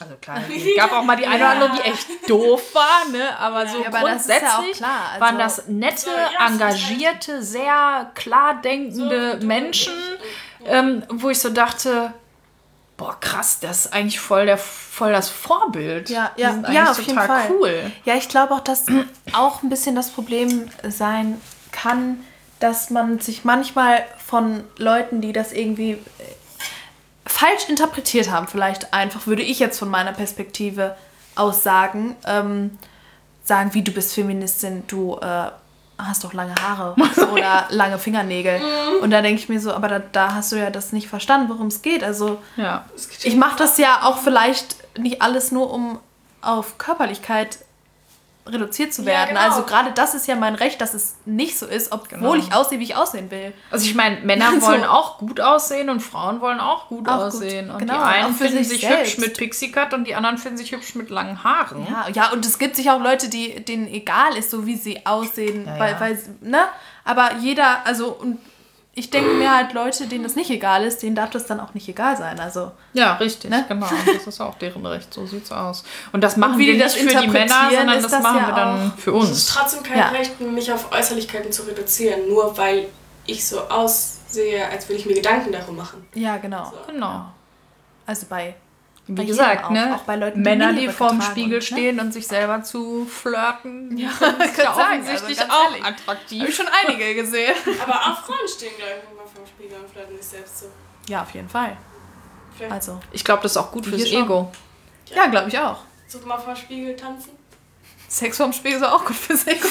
Also klar, es gab auch mal die eine oder andere, die echt doof war, ne? Aber so aber das ist ja grundsätzlich auch klar. Also, waren das nette, engagierte, sehr klar denkende Menschen, wo ich so dachte, boah, krass, das ist eigentlich voll das Vorbild. Ja, Die sind eigentlich auf jeden total Fall. cool. Ja, ich glaube auch, dass auch ein bisschen das Problem sein kann, dass man sich manchmal von Leuten, die das irgendwie falsch interpretiert haben, vielleicht einfach, würde ich jetzt von meiner Perspektive aus sagen, sagen, wie du bist Feministin, du hast doch lange Haare oder lange Fingernägel. Und da denke ich mir so, aber da hast du ja das nicht verstanden, worum es geht. Also Ja. ich mache das ja auch vielleicht nicht alles nur, um auf Körperlichkeit reduziert zu werden. genau. Also gerade das ist ja mein Recht, dass es nicht so ist, obwohl ich aussehe, wie ich aussehen will. Also ich meine, Männer So. wollen auch gut aussehen und Frauen wollen auch gut Auch gut, aussehen. Und genau, die einen auch für finden sich sich hübsch selbst. mit Pixie-Cut und die anderen finden sich hübsch mit langen Haaren. Ja, und es gibt sich auch Leute, denen egal ist, so wie sie aussehen. Ja, Weil, ne? Aber jeder, also, und ich denke mir halt, Leute, denen das nicht egal ist, denen darf das dann auch nicht egal sein. Also, Ja, richtig, Ne? genau. Das ist auch deren Recht, so sieht's aus. Und das machen wie wir die nicht das für die Männer, interpretieren, sondern ist das das machen ja wir dann für Es ist uns. trotzdem kein Ja. Recht, mich auf Äußerlichkeiten zu reduzieren, nur weil ich so aussehe, als würde ich mir Gedanken darum machen. ja, genau. Genau. Also bei Wie jedem gesagt, auch, ne? auch bei Leuten, die Männer, die Miniröcke vorm tragen Spiegel und, ne? stehen und sich selber zu flirten, Ja, finden sich kann ja sagen, offensichtlich also ganz auch ehrlich. attraktiv. Habe ich schon einige gesehen. Aber auch Frauen stehen gleich immer vor dem Spiegel und flirten sich selbst so. Ja, auf jeden Fall. Vielleicht Also, Ich glaube, das ist auch gut fürs Hier schon. Ego. ja, glaube ich auch. so mal vor dem Spiegel tanzen. Sex vorm Spiegel ist auch gut fürs Ego.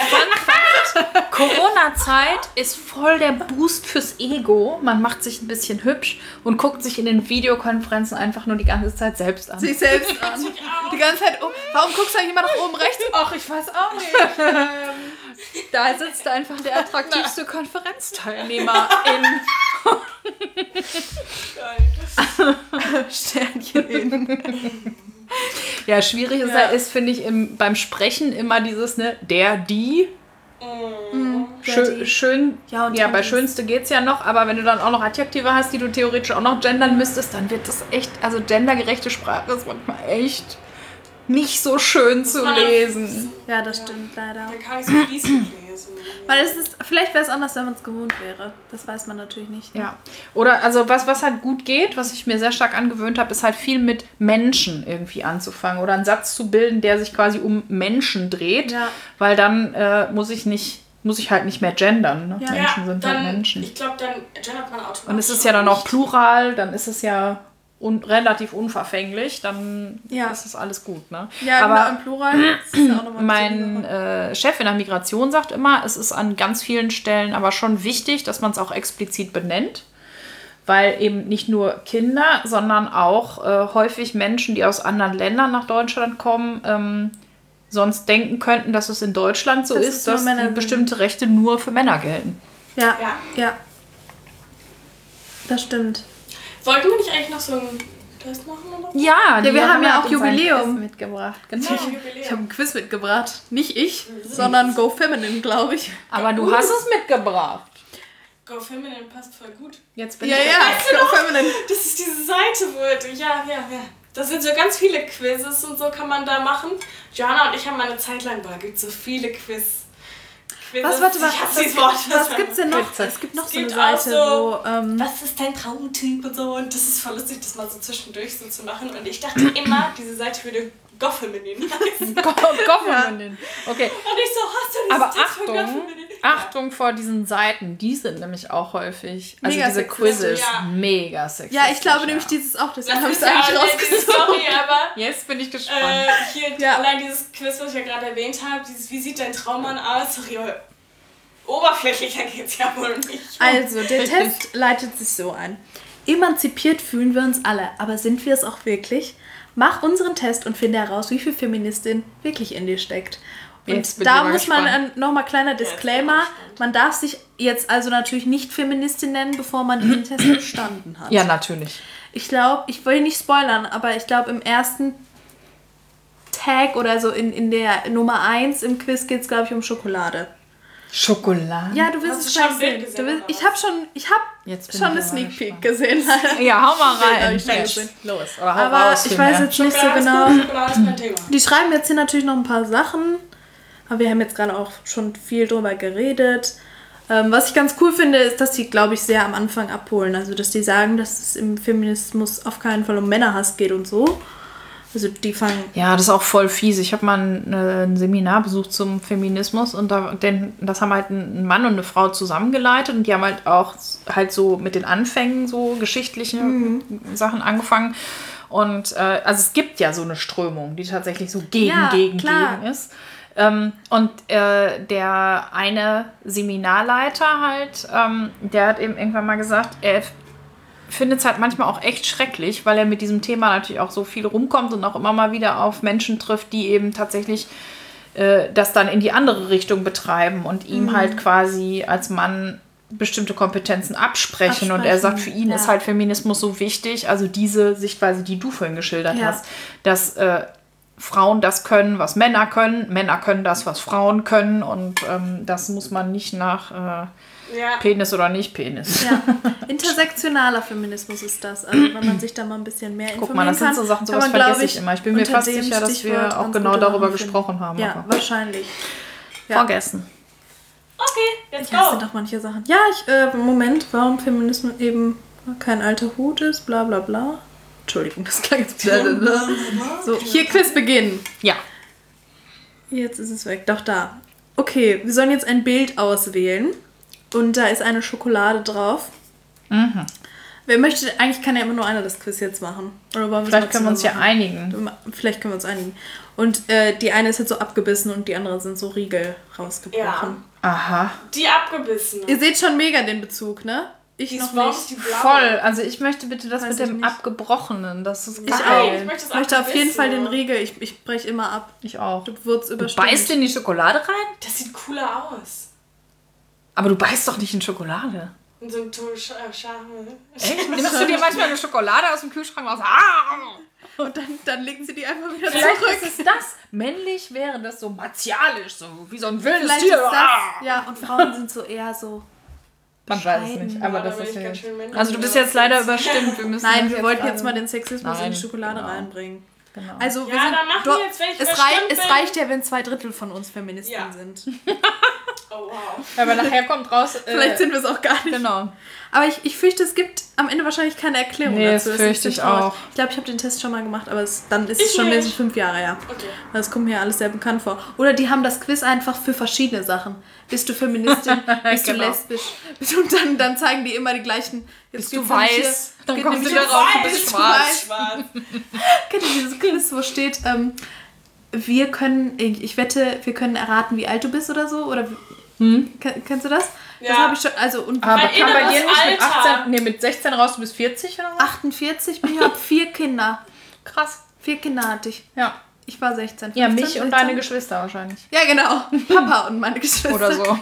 Corona-Zeit ist voll der Boost fürs Ego. Man macht sich ein bisschen hübsch und guckt sich in den Videokonferenzen einfach nur die ganze Zeit selbst an. Sich selbst an. Die ganze Zeit, warum guckst du eigentlich immer nach oben rechts? Ach, ich weiß auch nicht. Da sitzt einfach der attraktivste Konferenzteilnehmer in. Sternchen hin. Ja, schwierig ist, Ja. ist finde ich, beim Sprechen immer dieses, ne, der, die. Schön, Ja, und ja, dann bei dieses- Schönste geht's ja noch, aber wenn du dann auch noch Adjektive hast, die du theoretisch auch noch gendern müsstest, dann wird das echt, also gendergerechte Sprache ist manchmal echt nicht so schön zu man- lesen. Ja, das stimmt leider. Dann kann ich so fließend lesen. Weil es ist, vielleicht wäre es anders, wenn man es gewohnt wäre. Das weiß man natürlich nicht. Ne? Ja. Oder also was halt gut geht, was ich mir sehr stark angewöhnt habe, ist halt viel mit Menschen irgendwie anzufangen oder einen Satz zu bilden, der sich quasi um Menschen dreht, Ja. weil dann muss ich halt nicht mehr gendern. Ne? Ja. Menschen sind dann, halt Menschen. Ich glaube, dann gendert man automatisch. Und es ist ja dann auch nicht. Plural, dann ist es ja relativ unverfänglich, dann Ja. ist es alles gut. Ne? Ja, aber genau, im Plural. Das ist ja auch nochmal mein Chef in der Migration sagt immer, es ist an ganz vielen Stellen aber schon wichtig, dass man es auch explizit benennt, weil eben nicht nur Kinder, sondern auch häufig Menschen, die aus anderen Ländern nach Deutschland kommen, sonst denken könnten, dass es in Deutschland so Dass ist, es nur dass Männer die sind. bestimmte Rechte nur für Männer gelten. Ja, Ja. ja. Das stimmt. Wollten wir nicht eigentlich noch so einen Test machen oder so? Ja, wir haben ja auch uns ein Jubiläum. Quiz mitgebracht. Genau. Ich habe einen Quiz mitgebracht. Nicht ich, sondern Go Feminine, glaube ich. Aber du hast es mitgebracht. Go Feminine passt voll gut. Jetzt bin Ja, ich ja, Go Feminine. Das ist diese Seite, ja. Das sind so ganz viele Quizzes und so kann man da machen. Johanna und ich haben mal eine Zeit lang, gibt so viele Quizzes. Was, warte mal, Ich hasse dieses Wort. was gibt's denn noch? Witze. Es gibt noch Es so eine gibt auch Seite, so- wo... Was ist dein Traumtyp und so? Und das ist voll lustig, das mal so zwischendurch so zu machen. Und ich dachte immer, diese Seite würde Goffeminin heißen. Government. Okay, Und ich so, hast du dieses aber Text von Achtung, Goffeminin? Achtung vor diesen Seiten. Die sind nämlich auch häufig, also Mega diese sexistisch, Quizzes, ja. mega sexistisch. Ja, ich glaube nämlich ja. dieses auch, deswegen Das habe ich ist es ja eigentlich allein die rausgesucht. Story, aber Jetzt bin ich gespannt. hier Ja. allein dieses Quiz, was ich ja gerade erwähnt habe, dieses wie sieht dein Traummann aus? Sorry, aber oberflächlicher geht's ja wohl nicht. Also, der Test leitet sich so an. Emanzipiert fühlen wir uns alle, aber sind wir es auch wirklich? Mach unseren Test und finde heraus, wie viel Feministin wirklich in dir steckt. Und Jetzt bin da ich mal muss man gespannt. nochmal kleiner Disclaimer, man darf sich jetzt also natürlich nicht Feministin nennen, bevor man diesen Test bestanden hat. Ja, natürlich. Ich glaube, ich will nicht spoilern, aber ich glaube im ersten Tag oder so in der Nummer 1 im Quiz geht es, glaube ich, um Schokolade. Schokolade? Ja, du willst Hast es du schon gleich ein Bild sehen. gesehen, Du willst, oder ich habe schon Jetzt bin eine ich aber Sneak gespannt. Peek gesehen. Ja, hau mal Hab rein. ich schon Mensch, gesehen. los. Oder hau Aber raus, ich weiß jetzt nicht so Schokolade ist genau. gut, Schokolade ist mein Thema. Die schreiben jetzt hier natürlich noch ein paar Sachen, aber wir haben jetzt gerade auch schon viel drüber geredet. Was ich ganz cool finde, ist, dass die, glaube ich, sehr am Anfang abholen. Also, dass die sagen, dass es im Feminismus auf keinen Fall um Männerhass geht und so. Also, die fangen... Ja, das ist auch voll fies. Ich habe mal ein Seminar besucht zum Feminismus und das haben halt ein Mann und eine Frau zusammengeleitet und die haben halt auch halt so mit den Anfängen so geschichtliche Sachen angefangen. Und also es gibt ja so eine Strömung, die tatsächlich so gegen ist. Und der eine Seminarleiter halt, der hat eben irgendwann mal gesagt, er findet es halt manchmal auch echt schrecklich, weil er mit diesem Thema natürlich auch so viel rumkommt und auch immer mal wieder auf Menschen trifft, die eben tatsächlich das dann in die andere Richtung betreiben und ihm halt quasi als Mann bestimmte Kompetenzen absprechen. Und er sagt, für ihn ist halt Feminismus so wichtig, also diese Sichtweise, die du vorhin geschildert hast, dass Frauen das können, was Männer können das, was Frauen können und das muss man nicht nach Penis oder nicht Penis. Ja, intersektionaler Feminismus ist das. Also wenn man sich da mal ein bisschen mehr informieren Guck mal, das sind so Sachen, sowas vergesse ich immer. Ich bin mir fast sicher, dass wir auch genau darüber gesprochen haben. Ja, aber wahrscheinlich. Ja. Vergessen. Okay, let's Ja, es sind go. doch manche Sachen. Ja, Moment, warum Feminismus eben kein alter Hut ist, bla bla bla. Entschuldigung, das klang jetzt wieder. So, hier Quiz beginnen. Ja. Jetzt ist es weg. Doch, da. Okay, wir sollen jetzt ein Bild auswählen. Und da ist eine Schokolade drauf. Mhm. Wer möchte, eigentlich kann ja immer nur einer das Quiz jetzt machen. Oder wollen Vielleicht können wir uns ja einigen. Vielleicht können wir uns einigen. Und die eine ist jetzt so abgebissen und die andere sind so Riegel rausgebrochen. Aha. Die abgebissene. Ihr seht schon mega den Bezug, ne? Ich Die noch ist warum nicht. ist die blaue? Voll. Also ich möchte bitte das Weiß mit ich dem nicht. Abgebrochenen. Das ist Ich geil. Ich möchte das Ich möchte auf jeden Fall den abgebissene. Riegel. Ich breche immer ab. Ich auch. Du wurdest Du überstimmt. beißt in die Schokolade rein? Das sieht cooler aus. Aber du beißt doch nicht in Schokolade. Und so ein Scham. Echt? Nimmst du dir manchmal eine Schokolade aus dem Kühlschrank raus? Ah! Und dann legen sie die einfach wieder Vielleicht zurück. ist es das. Männlich wäre das so martialisch, so wie so ein wildes Vielleicht Tier. ist das. Ah! Ja, und Frauen sind so eher so. Man weiß es nicht, aber Ja, da das bin ist ich ja ganz schön männlich. Also du bist jetzt leider überstimmt. Wir müssen Nein, das wir wollten gerade- jetzt mal den Sexismus in Nein, die Schokolade genau. reinbringen. Genau. Also, Ja, dann machen wir jetzt, wenn ich überstimmt es bin. reicht ja, wenn 2/3 von uns Feministen Ja. sind. Oh wow. Aber nachher kommt raus. Vielleicht sind wir es auch gar nicht. Genau. Aber ich fürchte, es gibt am Ende wahrscheinlich keine Erklärung Nee, dazu. das ist ein fürchte bisschen ich traurig. auch. Ich glaube, ich habe den Test schon mal gemacht, aber dann ist es Ich schon nicht. mindestens 5 Jahre her. Okay. Das kommt mir alles sehr bekannt vor. Oder die haben das Quiz einfach für verschiedene Sachen. Bist du Feministin? Bist du Genau. lesbisch? Und dann zeigen die immer die gleichen. Jetzt Bist du geht's nämlich weiß? hier- Dann geht kommst du nämlich wieder raus, hier- du bist bist schwarz. Schwarz. Kennt ihr dieses Quiz, wo steht, wir können, ich wette, wir können erraten, wie alt du bist oder so? Oder kennst du das? Das Ja. habe ich schon, also und Aber Mein kam bei dir inneres nicht mit Alter. 18, nee, mit 16 raus, du bist 40 oder was? 48 bin ich, habe 4 Kinder. Krass. 4 Kinder hatte ich. Ja. Ich war 16. Ja, 15, mich und 16. deine Geschwister wahrscheinlich. Ja, genau. Papa und meine Geschwister. Oder so.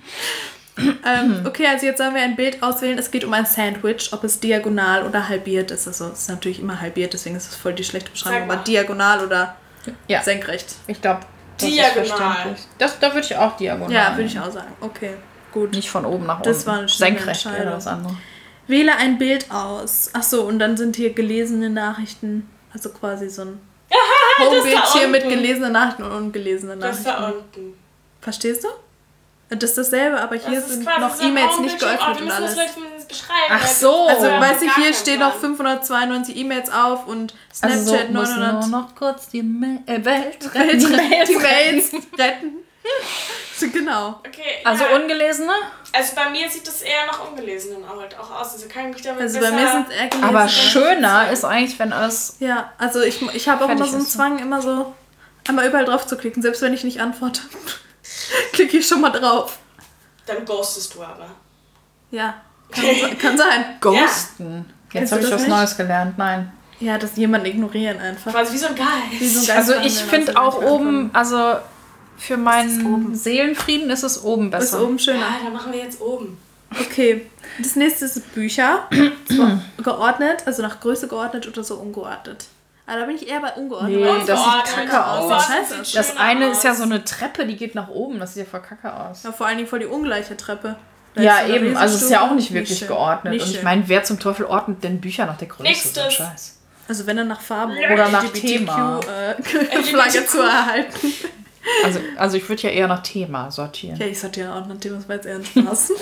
Okay, also jetzt sollen wir ein Bild auswählen. Es geht um ein Sandwich, ob es diagonal oder halbiert ist. Also es ist natürlich immer halbiert, deswegen ist es voll die schlechte Beschreibung. Sag mal. Aber diagonal oder Ja, senkrecht. ich glaube, das Diagonal. ist verständlich. Da würde ich auch diagonal. Ja, würde ich auch sagen. Okay, gut. Nicht von oben nach unten. Das war eine schlimme Senkrecht wäre Entscheidung. das andere. Wähle ein Bild aus. Achso, und dann sind hier gelesene Nachrichten. Also quasi so ein Homepage hier mit unten. gelesenen Nachrichten und ungelesene Das Nachrichten. da unten. Verstehst du? Das ist dasselbe, aber hier Das ist sind quasi noch so ein E-Mails nicht Homepage. geöffnet Wir und müssen alles. das vielleicht beschreiben. Ach weil so. das- Also, ja, weiß ich, gar hier kein stehen Plan. noch 592 E-Mails auf und Also Snapchat so muss 900 nur noch kurz die Welt Welt retten. die Mails retten. So, genau. Okay, Also ja. ungelesene? Also bei mir sieht das eher nach ungelesenen halt auch aus. Also kann ich mich damit Also besser... bei mir sind es eher gelesen. Aber schöner ist eigentlich, wenn alles... Ja, also ich habe auch Fertig immer so einen ist. Zwang, immer so einmal überall drauf zu klicken. Selbst wenn ich nicht antworte, klicke ich schon mal drauf. Dann ghostest du aber. Ja, kann sein. Ghosten. Kennst Jetzt du habe ich das was nicht? Neues gelernt. Nein. Ja, dass jemanden ignorieren einfach. Quasi wie so ein Geist. Wie so ein Geist Also ich behandeln, finde also auch nicht oben, also für meinen oben? Seelenfrieden ist es oben Ist besser. oben schöner. Ja, dann machen wir jetzt oben. Okay, das nächste ist Bücher. Zwar geordnet, also nach Größe geordnet oder so ungeordnet. Aber da bin ich eher bei ungeordnet. Nee, weil das sieht sieht kacke scheiße aus. Scheiße aus. Das schöner eine aus. ist ja so eine Treppe, die geht nach oben. Das sieht ja voll kacke aus. Ja, vor allen Dingen voll die ungleiche Treppe. Da Ja, ist so eine eben. Also es ist ja auch nicht Riesenstufe. wirklich schön. geordnet. Nicht Und ich schön. meine, wer zum Teufel ordnet denn Bücher nach der Größe? Nächstes. So ein Scheiß. Also wenn dann nach Farben Oder nach Thema. Flagge zu erhalten. Also ich würde ja eher nach Thema sortieren. Ja, ich sortiere auch nach Thema, das war jetzt eher ein Spaß.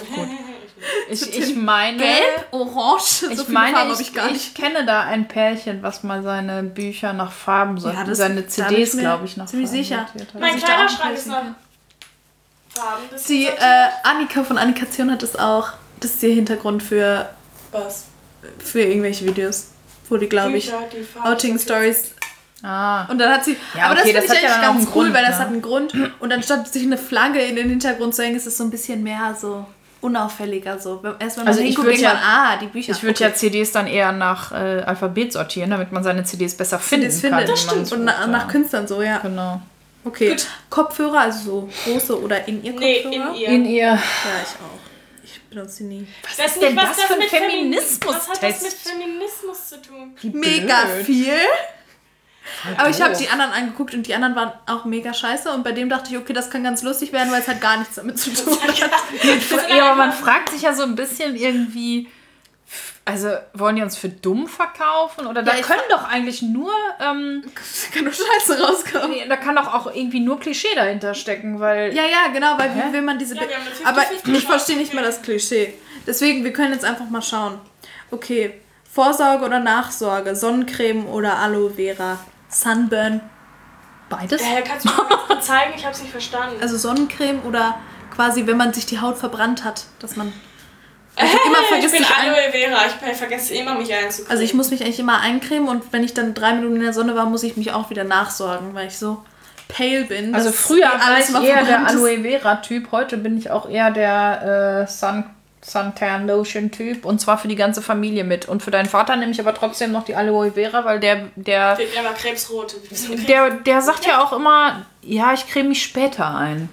Ich meine... Gelb, Orange, Ich so viele meine, Farben habe ich gar nicht. ich kenne da ein Pärchen, was mal seine Bücher nach Farben sortiert. Ja, das- seine da bin CDs, ich mir glaube ich, nach ziemlich Farben sicher. sortiert hat. Mein ich da auch Kleiderschrank ist lesen noch kann. Farben. Das Die ist Annika von Annikation hat das auch. Das ist ihr Hintergrund für was? irgendwelche Videos. Wo die, glaube ich, Bücher, die Farben Outing-Stories. Ah. Und dann hat sie. Ja, aber okay, das das finde ich hat ja eigentlich dann auch ganz einen cool, Grund, weil das ne? hat einen Grund. Und anstatt sich eine Flagge in den Hintergrund zu hängen, ist es so ein bisschen mehr so unauffälliger. So. Erst wenn man Also ich hinguckt, würd denkt man, die Bücher. Ich würde ja CDs dann eher nach Alphabet sortieren, damit man seine CDs besser finden das kann. findet. wie Das man stimmt. es Und sucht, nach ja. Künstlern so, ja. Genau. Okay. Gut. Kopfhörer, also so große oder in ihr Nee, Kopfhörer? in ihr. In ihr... Ja, ich auch. Ich benutze sie nie. Was ist denn das für ein Feminismus-Test? Was hat das mit Feminismus zu tun? Mega blöd. viel. Aber ich habe doof. die anderen angeguckt und die anderen waren auch mega scheiße. Und bei dem dachte ich, okay, das kann ganz lustig werden, weil es halt gar nichts damit zu tun hat. Ja, aber man fragt sich ja so ein bisschen irgendwie... Also, wollen die uns für dumm verkaufen? Oder da Ja, ich können doch eigentlich nur... kann nur Scheiße rauskommen. Nee, da kann doch auch irgendwie nur Klischee dahinter stecken, weil... Ja, genau, weil wie will man diese... Ja, wir haben eine aber 50-50 ich verstehe nicht mal das Klischee. Deswegen, wir können jetzt einfach mal schauen. Okay, Vorsorge oder Nachsorge, Sonnencreme oder Aloe Vera, Sunburn. Beides? Kannst du mir mal kurz zeigen? Ich habe es nicht verstanden. Also Sonnencreme oder quasi, wenn man sich die Haut verbrannt hat, dass man... Also immer ich vergisst bin sich Aloe Vera. Ich vergesse immer, mich einzucremen. Also ich muss mich eigentlich immer eincremen und wenn ich dann 3 Minuten in der Sonne war, muss ich mich auch wieder nachsorgen, weil ich so pale bin. Also dass früher eh war ich mal eher der verbrannt ist. Aloe Vera Typ, heute bin ich auch eher der Suntan Lotion Typ und zwar für die ganze Familie mit. Und für deinen Vater nehme ich aber trotzdem noch die Aloe Vera, weil der Ich bin aber krebsrot. der sagt ja auch immer, ja, ich creme mich später ein.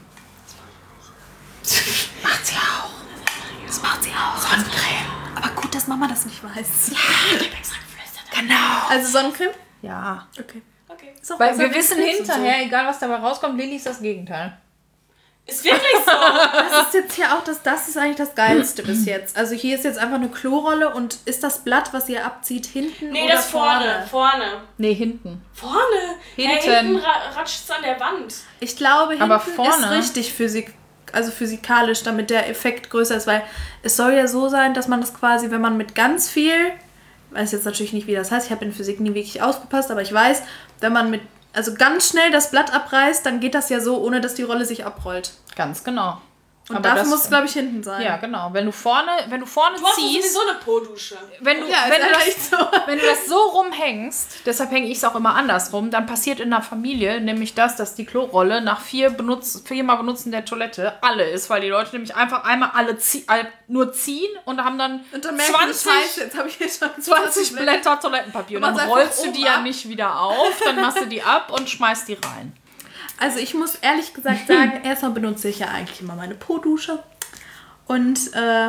Macht sie auch. Das macht sie auch. Sonnencreme. Aber gut, dass Mama das nicht weiß. Ich hab extra geflüstert. Genau. Also Sonnencreme? Ja. Okay. Okay. Ist auch Weil besser wir wie wissen Krebs und hinterher, egal was dabei rauskommt, Lilly ist das Gegenteil. Ist wirklich so. So. Das ist jetzt hier auch das ist eigentlich das Geilste bis jetzt. Also hier ist jetzt einfach eine Klorolle und ist das Blatt, was ihr abzieht, hinten Nee, oder das vorne. Vorne. Nee, hinten. Vorne? Hinten. Hinten ratscht es an der Wand. Ich glaube, hinten Aber vorne? ist richtig physikalisch, damit der Effekt größer ist, weil es soll ja so sein, dass man das quasi, wenn man mit ganz viel, weiß jetzt natürlich nicht, wie das heißt, ich habe in Physik nie wirklich aufgepasst, aber ich weiß, wenn man mit ganz schnell das Blatt abreißt, dann geht das ja so, ohne dass die Rolle sich abrollt. Ganz genau. Und Aber dafür das- muss es, glaube ich, hinten sein. Ja, genau. Wenn du vorne Du hast ziehst, sowieso eine Po-Dusche. wenn du, Ja, ist wenn, du leider das, echt so. wenn du das so rumhängst, deshalb hänge ich es auch immer andersrum, dann passiert in der Familie nämlich das, dass die Klorolle nach 4-mal Benutzen der Toilette alle ist, weil die Leute nämlich einfach einmal nur ziehen und haben dann, Und dann merkt man, 20, Scheiße, jetzt habe ich hier schon 20 Blätter Toilettenpapier. Und Du dann machst rollst einfach du oben die ja ab. nicht wieder auf, dann machst du die ab und schmeißt die rein. Also ich muss ehrlich gesagt sagen, erstmal benutze ich ja eigentlich immer meine Po-Dusche. Und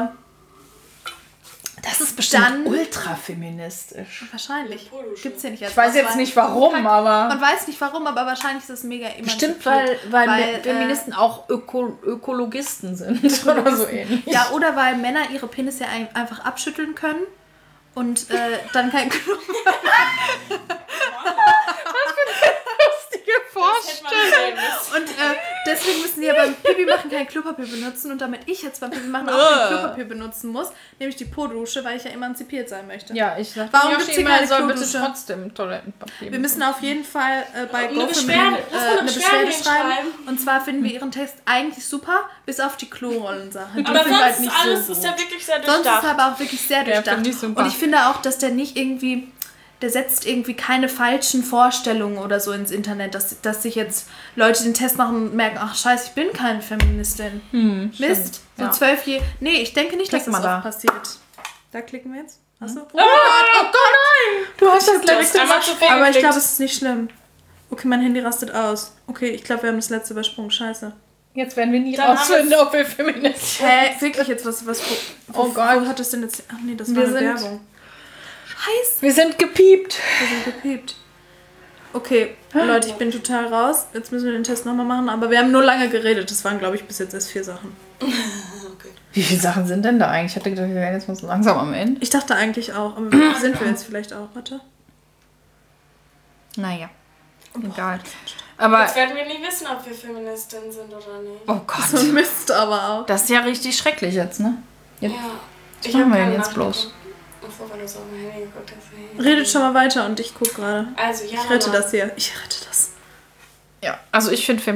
Das ist bestimmt Dann- ultra feministisch. wahrscheinlich Po-Dusche. gibt es ja nicht als Ich weiß jetzt Auswahl. nicht warum, aber... Man weiß nicht warum, aber wahrscheinlich ist es mega Bestimmt, emanzipiert. weil Feministen auch Ökologisten sind oder so ähnlich. Ja, oder weil Männer ihre Penisse einfach abschütteln können und dann kein Knochen. Das hätte man sehen müssen. Und deswegen müssen sie ja beim Pipi machen kein Klopapier benutzen. Und damit ich jetzt beim Pipi machen auch kein Klopapier benutzen muss, nehme ich die Po-Dusche, weil ich ja emanzipiert sein möchte. Ja, ich sag, Warum Yoshi gibt's hier immer, keine soll bitte Klodusche? trotzdem Toilettenpapier. Wir müssen auf jeden Fall bei Eine GoFundMe Beschwerde. Lass mal eine eine Beschwerde Beschwerde schreiben. hinschreiben. Und zwar finden wir ihren Text eigentlich super, bis auf die Klorollen-Sache. Die Aber sind halt sonst nicht alles so ist gut. ja wirklich sehr Sonst ist durchdacht. er aber auch wirklich sehr durchdacht. finde ich super. Und ich finde auch, dass der nicht irgendwie, der setzt irgendwie keine falschen Vorstellungen oder so ins Internet, dass sich jetzt Leute den Test machen und merken, ach scheiße, ich bin keine Feministin. Mist. So ja. 12-Jährige. Nee, ich denke nicht, dass Klick das mal oft da. passiert. Da klicken wir jetzt. Achso. Oh Du hast das Du hast einmal zu viel Aber ich geklickt. glaube, es ist nicht schlimm. Okay, mein Handy rastet aus. Okay, ich glaube, wir haben das letzte übersprungen. Scheiße. Jetzt werden wir nie Dann rausfinden, ob wir Feministen sind. Wirklich jetzt was Oh Gott. Wo hat das denn jetzt? Ach nee, das war Wir eine sind- Werbung. Scheiße. Wir sind gepiept. Wir sind gepiept. Okay, Leute, ich bin total raus. Jetzt müssen wir den Test nochmal machen, aber wir haben nur lange geredet. Das waren, glaube ich, bis jetzt erst 4 Sachen. Okay. Wie viele Sachen sind denn da eigentlich? Ich hatte gedacht, wir wären jetzt mal so langsam am Ende. Ich dachte eigentlich auch, aber sind wir jetzt vielleicht auch, warte. Naja, egal. Aber, Jetzt werden wir nie wissen, ob wir Feministinnen sind oder nicht. oh So Gott, ein Mist aber auch. das ist ja richtig schrecklich jetzt, ne? Jetzt, Ja. was machen wir denn keine jetzt bloß? Nachrichten. Achso, weil du so auf mein Handy geguckt hast. Redet schon mal weiter und ich gucke gerade. Also, ja. Ich rette das hier. Ich rette das. Ja, also ich finde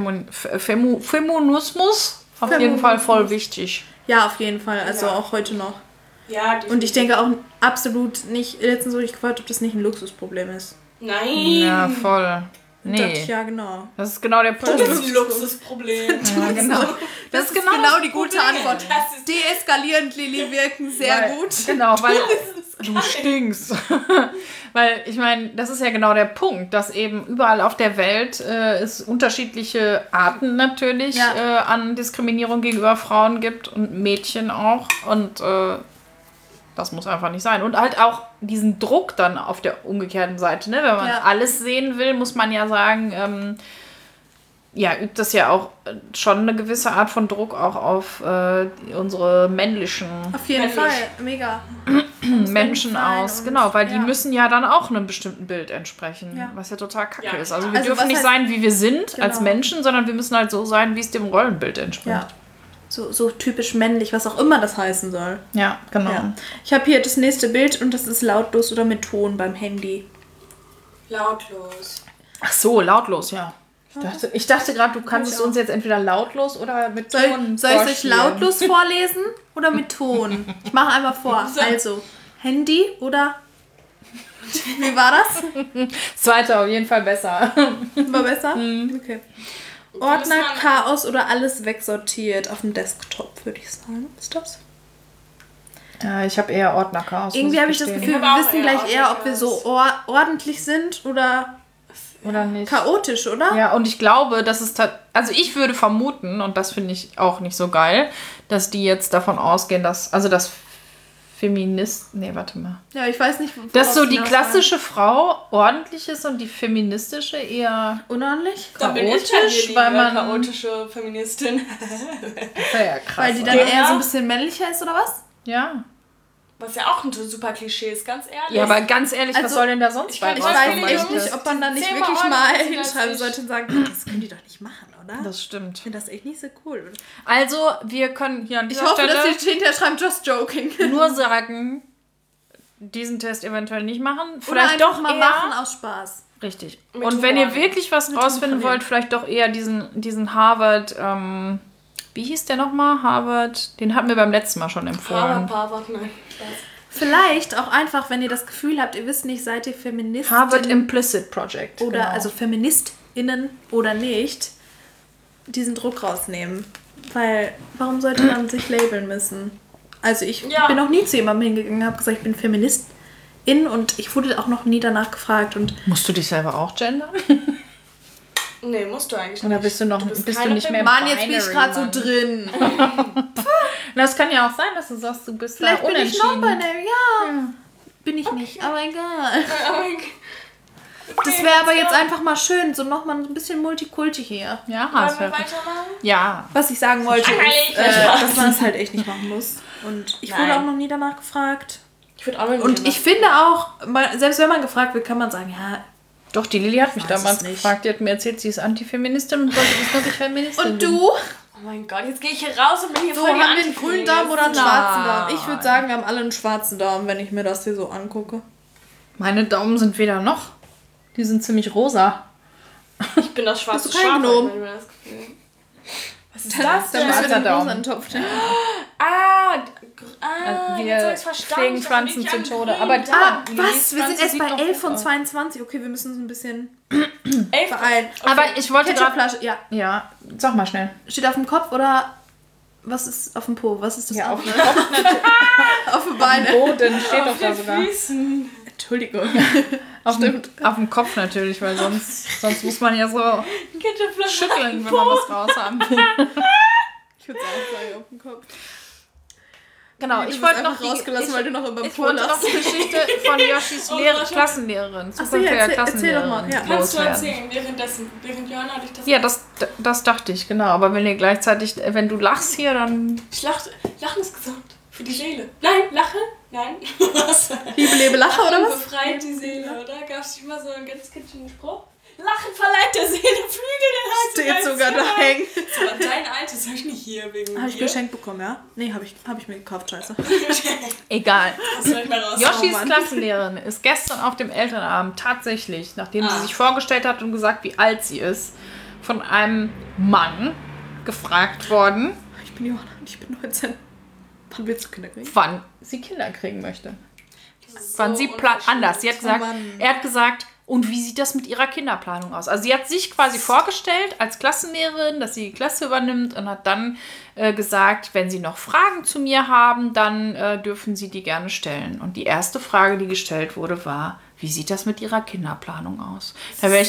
Feminismus auf jeden Fall voll wichtig. Ja, auf jeden Fall. Also Ja. auch heute noch. Ja, Und ich denke auch absolut nicht, letztens wurde ich gefragt, ob das nicht ein Luxusproblem ist. Nein. Ja, voll. Und dachte ich, Nee, ja, genau. das ist genau der Punkt. Das ist ein Luxusproblem. Ja, genau. Das ist genau die gute Problem. Antwort. Das ist- Deeskalierend, Lilly, wirken sehr Weil- gut. Genau, weil du stinkst. Weil ich meine, das ist ja genau der Punkt, dass eben überall auf der Welt es unterschiedliche Arten natürlich Ja. an Diskriminierung gegenüber Frauen gibt und Mädchen auch. Und das muss einfach nicht sein. Und halt auch diesen Druck dann auf der umgekehrten Seite. Ne? Wenn man Ja. alles sehen will, muss man ja sagen, ja, übt das ja auch schon eine gewisse Art von Druck auch auf unsere männlichen Auf jeden Männlich. Fall, mega. Menschen sein aus. und- Genau, weil die ja. müssen ja dann auch einem bestimmten Bild entsprechen, Ja. was ja total kacke Ja. ist. Also wir Also dürfen was nicht heißt- sein, wie wir sind als Genau. Menschen, sondern wir müssen halt so sein, wie es dem Rollenbild entspricht. Ja. So typisch männlich, was auch immer das heißen soll. Ja, genau. Ja. Ich habe hier das nächste Bild und das ist lautlos oder mit Ton beim Handy. Lautlos. Ach so, lautlos, ja. Ich dachte gerade, du kannst Ich es uns jetzt entweder lautlos oder mit Soll Ton ich euch vorspielen. lautlos vorlesen oder mit Ton? Ich mache einmal vor. Also, Handy oder... Wie war das? Zweite auf jeden Fall besser. War besser? Okay. Ordner, muss man- Chaos oder alles wegsortiert auf dem Desktop, würde ich sagen. Ist das? Ja, ich habe eher Ordnerchaos. Irgendwie habe ich das gestehen. Gefühl, Ich habe wir auch wissen eher gleich eher, ob wir so ordentlich sind oder Oder nicht? chaotisch, oder? Ja, und ich glaube, dass es also ich würde vermuten, und das finde ich auch nicht so geil, dass die jetzt davon ausgehen, dass Feminist. Nee, warte mal. Ja, ich weiß nicht, Dass so worauf die hinaus klassische Frau ordentlich ist und die feministische eher war. Unordentlich? Dann bin ich chaotisch, die weil man. chaotische Feministin. Das wäre ja krass. Weil die dann oder? eher so ein bisschen männlicher ist, oder was? Ja. Was ja auch ein super Klischee ist, ganz ehrlich. Ja, aber ganz ehrlich, was Also, soll denn da sonst ich bei kann- Ich Was weiß viele echt Jungs, nicht, ob man da nicht zehnmal wirklich mal ordentlich sind als hinschreiben ich. sollte und sagen, das können die doch nicht machen, oder? Das stimmt. Ich finde das echt nicht so cool. Also, wir können hier an Ich dieser hoffe, dass Stelle sie hinterher schreiben, just joking. nur sagen, diesen Test eventuell nicht machen. Oder Vielleicht einfach doch mal eher. machen aus Spaß. Richtig. Mit Und wenn ihr Humor. wirklich was Mit rausfinden Humor. wollt, vielleicht doch eher diesen Harvard, wie hieß der nochmal? Harvard, den hatten wir beim letzten Mal schon empfohlen. Harvard, nein. Spaß. Vielleicht auch einfach, wenn ihr das Gefühl habt, ihr wisst nicht, seid ihr Feministin Harvard Implicit Project. oder genau. also FeministInnen oder nicht, diesen Druck rausnehmen. Weil, warum sollte man sich labeln müssen? Also ich Ja. bin noch nie zu jemandem hingegangen, habe gesagt, ich bin Feministin und ich wurde auch noch nie danach gefragt und Musst du dich selber auch gendern? Nee, musst du eigentlich Oder nicht. bist du noch bist bist du keine nicht mehr Mann, jetzt bin ich binary, gerade so Mann. drin. Das kann ja auch sein, dass du sagst, du bist Vielleicht da bin ich unentschieden. non-binary, ja. Bin ich nicht, aber egal. Oh mein Gott. Das wäre aber jetzt einfach mal schön, so nochmal ein bisschen Multikulti hier. Ja, Wollen das wir wäre weitermachen? ja. Was ich sagen wollte, ist, Alter. dass man es halt echt nicht machen muss. Und ich wurde Nein. auch noch nie danach gefragt. Ich würde auch mal Und ich finde auch, selbst wenn man gefragt wird, kann man sagen, ja. Doch, die Lilly hat mich Ich weiß damals es nicht. gefragt, die hat mir erzählt, sie ist Antifeministin und wollte wissen, ob ich Feministin Und bin. du? Oh mein Gott, jetzt gehe ich hier raus und bin hier So, voll haben die wir einen grünen Daumen oder einen Nein. schwarzen Daumen? Ich würde sagen, wir haben alle einen schwarzen Daumen, wenn ich mir das hier so angucke. Meine Daumen sind weder noch. Die sind ziemlich rosa. Ich bin das schwarze Bist du kein Schaf. Gnome? wenn du das Gefühl. Was ist Da das müssen denn? wir den Daumen. rosa Topf nehmen. Wir jetzt hab ich's verstanden. pflegen Ich dachte Pflanzen wirklich zum an Tode. grün. Aber Ah, die was? Wir sind Pflanze erst sieht bei noch 11 von gut aus. 22. Okay, wir müssen uns ein bisschen 11 beeilen. Aber ich wollte gerade... Ketchupflasche, ja. Ja, sag mal schnell. Steht auf dem Kopf oder was ist auf dem Po? Was ist das Ja, auf dem andere? Auf dem Beine. Boden steht doch da den sogar. Füßen. Entschuldigung. Auf dem Kopf natürlich, weil sonst muss man ja so Ketchupflasche. schütteln, wenn man was raus haben will. Ich würde sagen, auf dem Kopf. Genau, Du ich wirst wollte noch einfach rausgelassen, weil du noch über ich wollte noch die Geschichte von Yoshis Klassenlehrerin, Ach so, ja, zukünftiger erzähl doch mal. Klassenlehrerin. Ja. Kannst du loswerden. erzählen, während Johanna dich das... Ja, das dachte ich, genau. Aber wenn ihr gleichzeitig, wenn du lachst hier, dann... Lachen ist gesund. Für die Seele. Nein, Lachen? Nein. Was? Liebe, lebe, lache, oder was? Befreit die Seele, oder? Gab es nicht mal so einen ganz kitschenden Spruch? Lachen verleiht der Seele Flügel, den Steht sogar da hängen. Das war dein altes, hab ich nicht hier wegen Habe ich dir. geschenkt bekommen, ja? Nee, habe ich mir gekauft, scheiße. Egal. Das soll ich mal raus. Yoshis Mann. Klassenlehrerin ist gestern auf dem Elternabend tatsächlich, nachdem sie sich vorgestellt hat und gesagt, wie alt sie ist, von einem Mann gefragt worden, Ich bin Johanna und ich bin 19. Wann willst du Kinder kriegen? wann sie Kinder kriegen möchte. Das ist Wann so sie anders. Sie hat gesagt, Mann. er hat gesagt, und wie sieht das mit ihrer Kinderplanung aus? Also sie hat sich quasi vorgestellt als Klassenlehrerin, dass sie die Klasse übernimmt und hat dann gesagt, wenn sie noch Fragen zu mir haben, dann dürfen sie die gerne stellen. Und die erste Frage, die gestellt wurde, war, wie sieht das mit ihrer Kinderplanung aus? Da wäre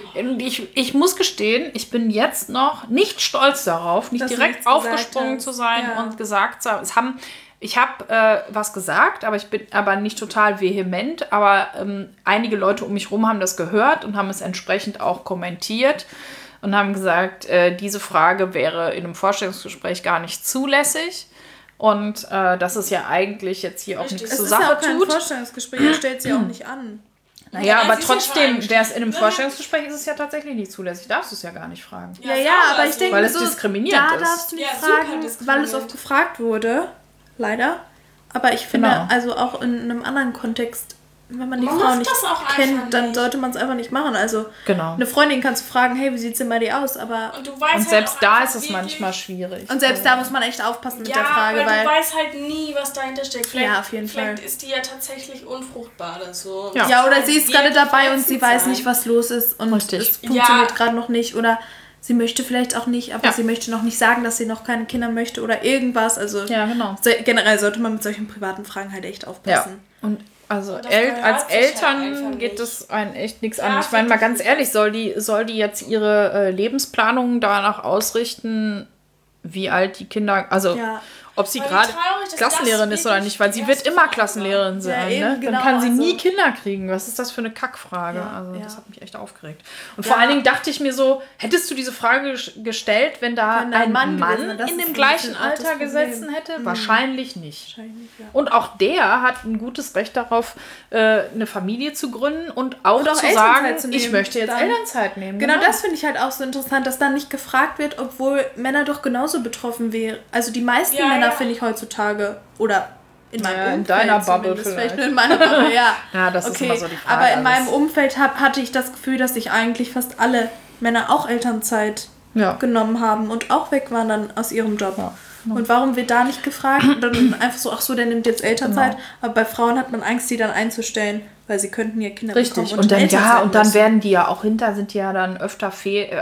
ich muss gestehen, ich bin jetzt noch nicht stolz darauf, nicht Dass du direkt nichts gesagt aufgesprungen hast. zu sein Ja. und gesagt zu haben. Ich habe was gesagt, aber ich bin aber nicht total vehement. Aber einige Leute um mich rum haben das gehört und haben es entsprechend auch kommentiert und haben gesagt, diese Frage wäre in einem Vorstellungsgespräch gar nicht zulässig. Und dass es ja eigentlich jetzt hier auch Richtig. nichts Es zur ist ja Sache auch kein tut. Vorstellungsgespräch, er stellt sie auch nicht an. Naja, Ja, aber sie ist ja trotzdem schon wäre es in einem Ja. Vorstellungsgespräch ist es ja tatsächlich nicht zulässig. Darfst du es ja gar nicht fragen. Ja, sauber, aber ich also- denke Weil es so, diskriminierend da ist. darfst du nicht Ja, super fragen, weil diskriminierend. es oft gefragt wurde. Leider. Aber ich finde, Genau. also auch in einem anderen Kontext, wenn man die Man Frau macht nicht das auch einfach kennt, dann nicht. sollte man es einfach nicht machen. Also Genau. eine Freundin kannst du fragen, hey, wie sieht's denn bei dir aus? Aber Und du weißt Und halt selbst auch da einfach ist es wirklich- manchmal schwierig. und selbst da muss man echt aufpassen mit Ja, der Frage, weil weil du weißt halt nie, was dahinter steckt. Vielleicht, Ja, auf jeden vielleicht Fall. ist die ja tatsächlich unfruchtbar oder so. Ja. ja, oder sie ist Kann gerade dabei und sie verletzend weiß sein. nicht, was los ist und Richtig. es funktioniert Ja. gerade noch nicht oder sie möchte vielleicht auch nicht, aber Ja. sie möchte noch nicht sagen, dass sie noch keine Kinder möchte oder irgendwas. Also Ja, genau. generell sollte man mit solchen privaten Fragen halt echt Ja. aufpassen. Und also Und das gehört als sich halt Eltern einfach geht nicht. es einen echt nichts Ja, an. Ich meine mal wirklich ganz nicht. ehrlich, soll die jetzt ihre Lebensplanung danach ausrichten, wie alt die Kinder, also Ja. ob sie Weil wie gerade traurig, dass Klassenlehrerin das ist oder wirklich nicht, weil die sie wird erste immer Frage Klassenlehrerin sein. eben, Ne? genau, Dann kann sie also- nie Kinder kriegen. Was ist das für eine Kackfrage? Ja, Also ja. das hat mich echt aufgeregt. Und Ja. vor allen Dingen dachte ich mir so, hättest du diese Frage gestellt, wenn da Wenn da ein Mann, gewesen wäre, das in ist dem ein gleichen bisschen auch das Alter Problem. gesessen hätte? Wahrscheinlich nicht. Wahrscheinlich, ja. Und auch der hat ein gutes Recht darauf, eine Familie zu gründen und auch, Und auch zu Elternzeit sagen, zu ich nehmen. möchte jetzt Dann- Elternzeit nehmen. Genau, das finde ich halt auch so interessant, dass dann nicht gefragt wird, obwohl Männer doch genauso betroffen wären. Also die meisten Ja, Männer ja. finde ich heutzutage, oder in meinem Naja, in Umfeld deiner Bubble zumindest, vielleicht. nur in meiner Bubble, ja. Ja, das ist Okay, immer so die Frage. aber in alles. meinem Umfeld hatte ich das Gefühl, dass sich eigentlich fast alle Männer auch Elternzeit Ja. genommen haben und auch weg waren dann aus ihrem Job. Ja. Und warum wird da nicht gefragt? Und dann einfach so, ach so, der nimmt jetzt Elternzeit. Genau. Aber bei Frauen hat man Angst, die dann einzustellen, weil sie könnten ja Kinder Richtig, bekommen. und dann in Elternzeit und dann müssen. werden die ja auch sind die ja dann öfter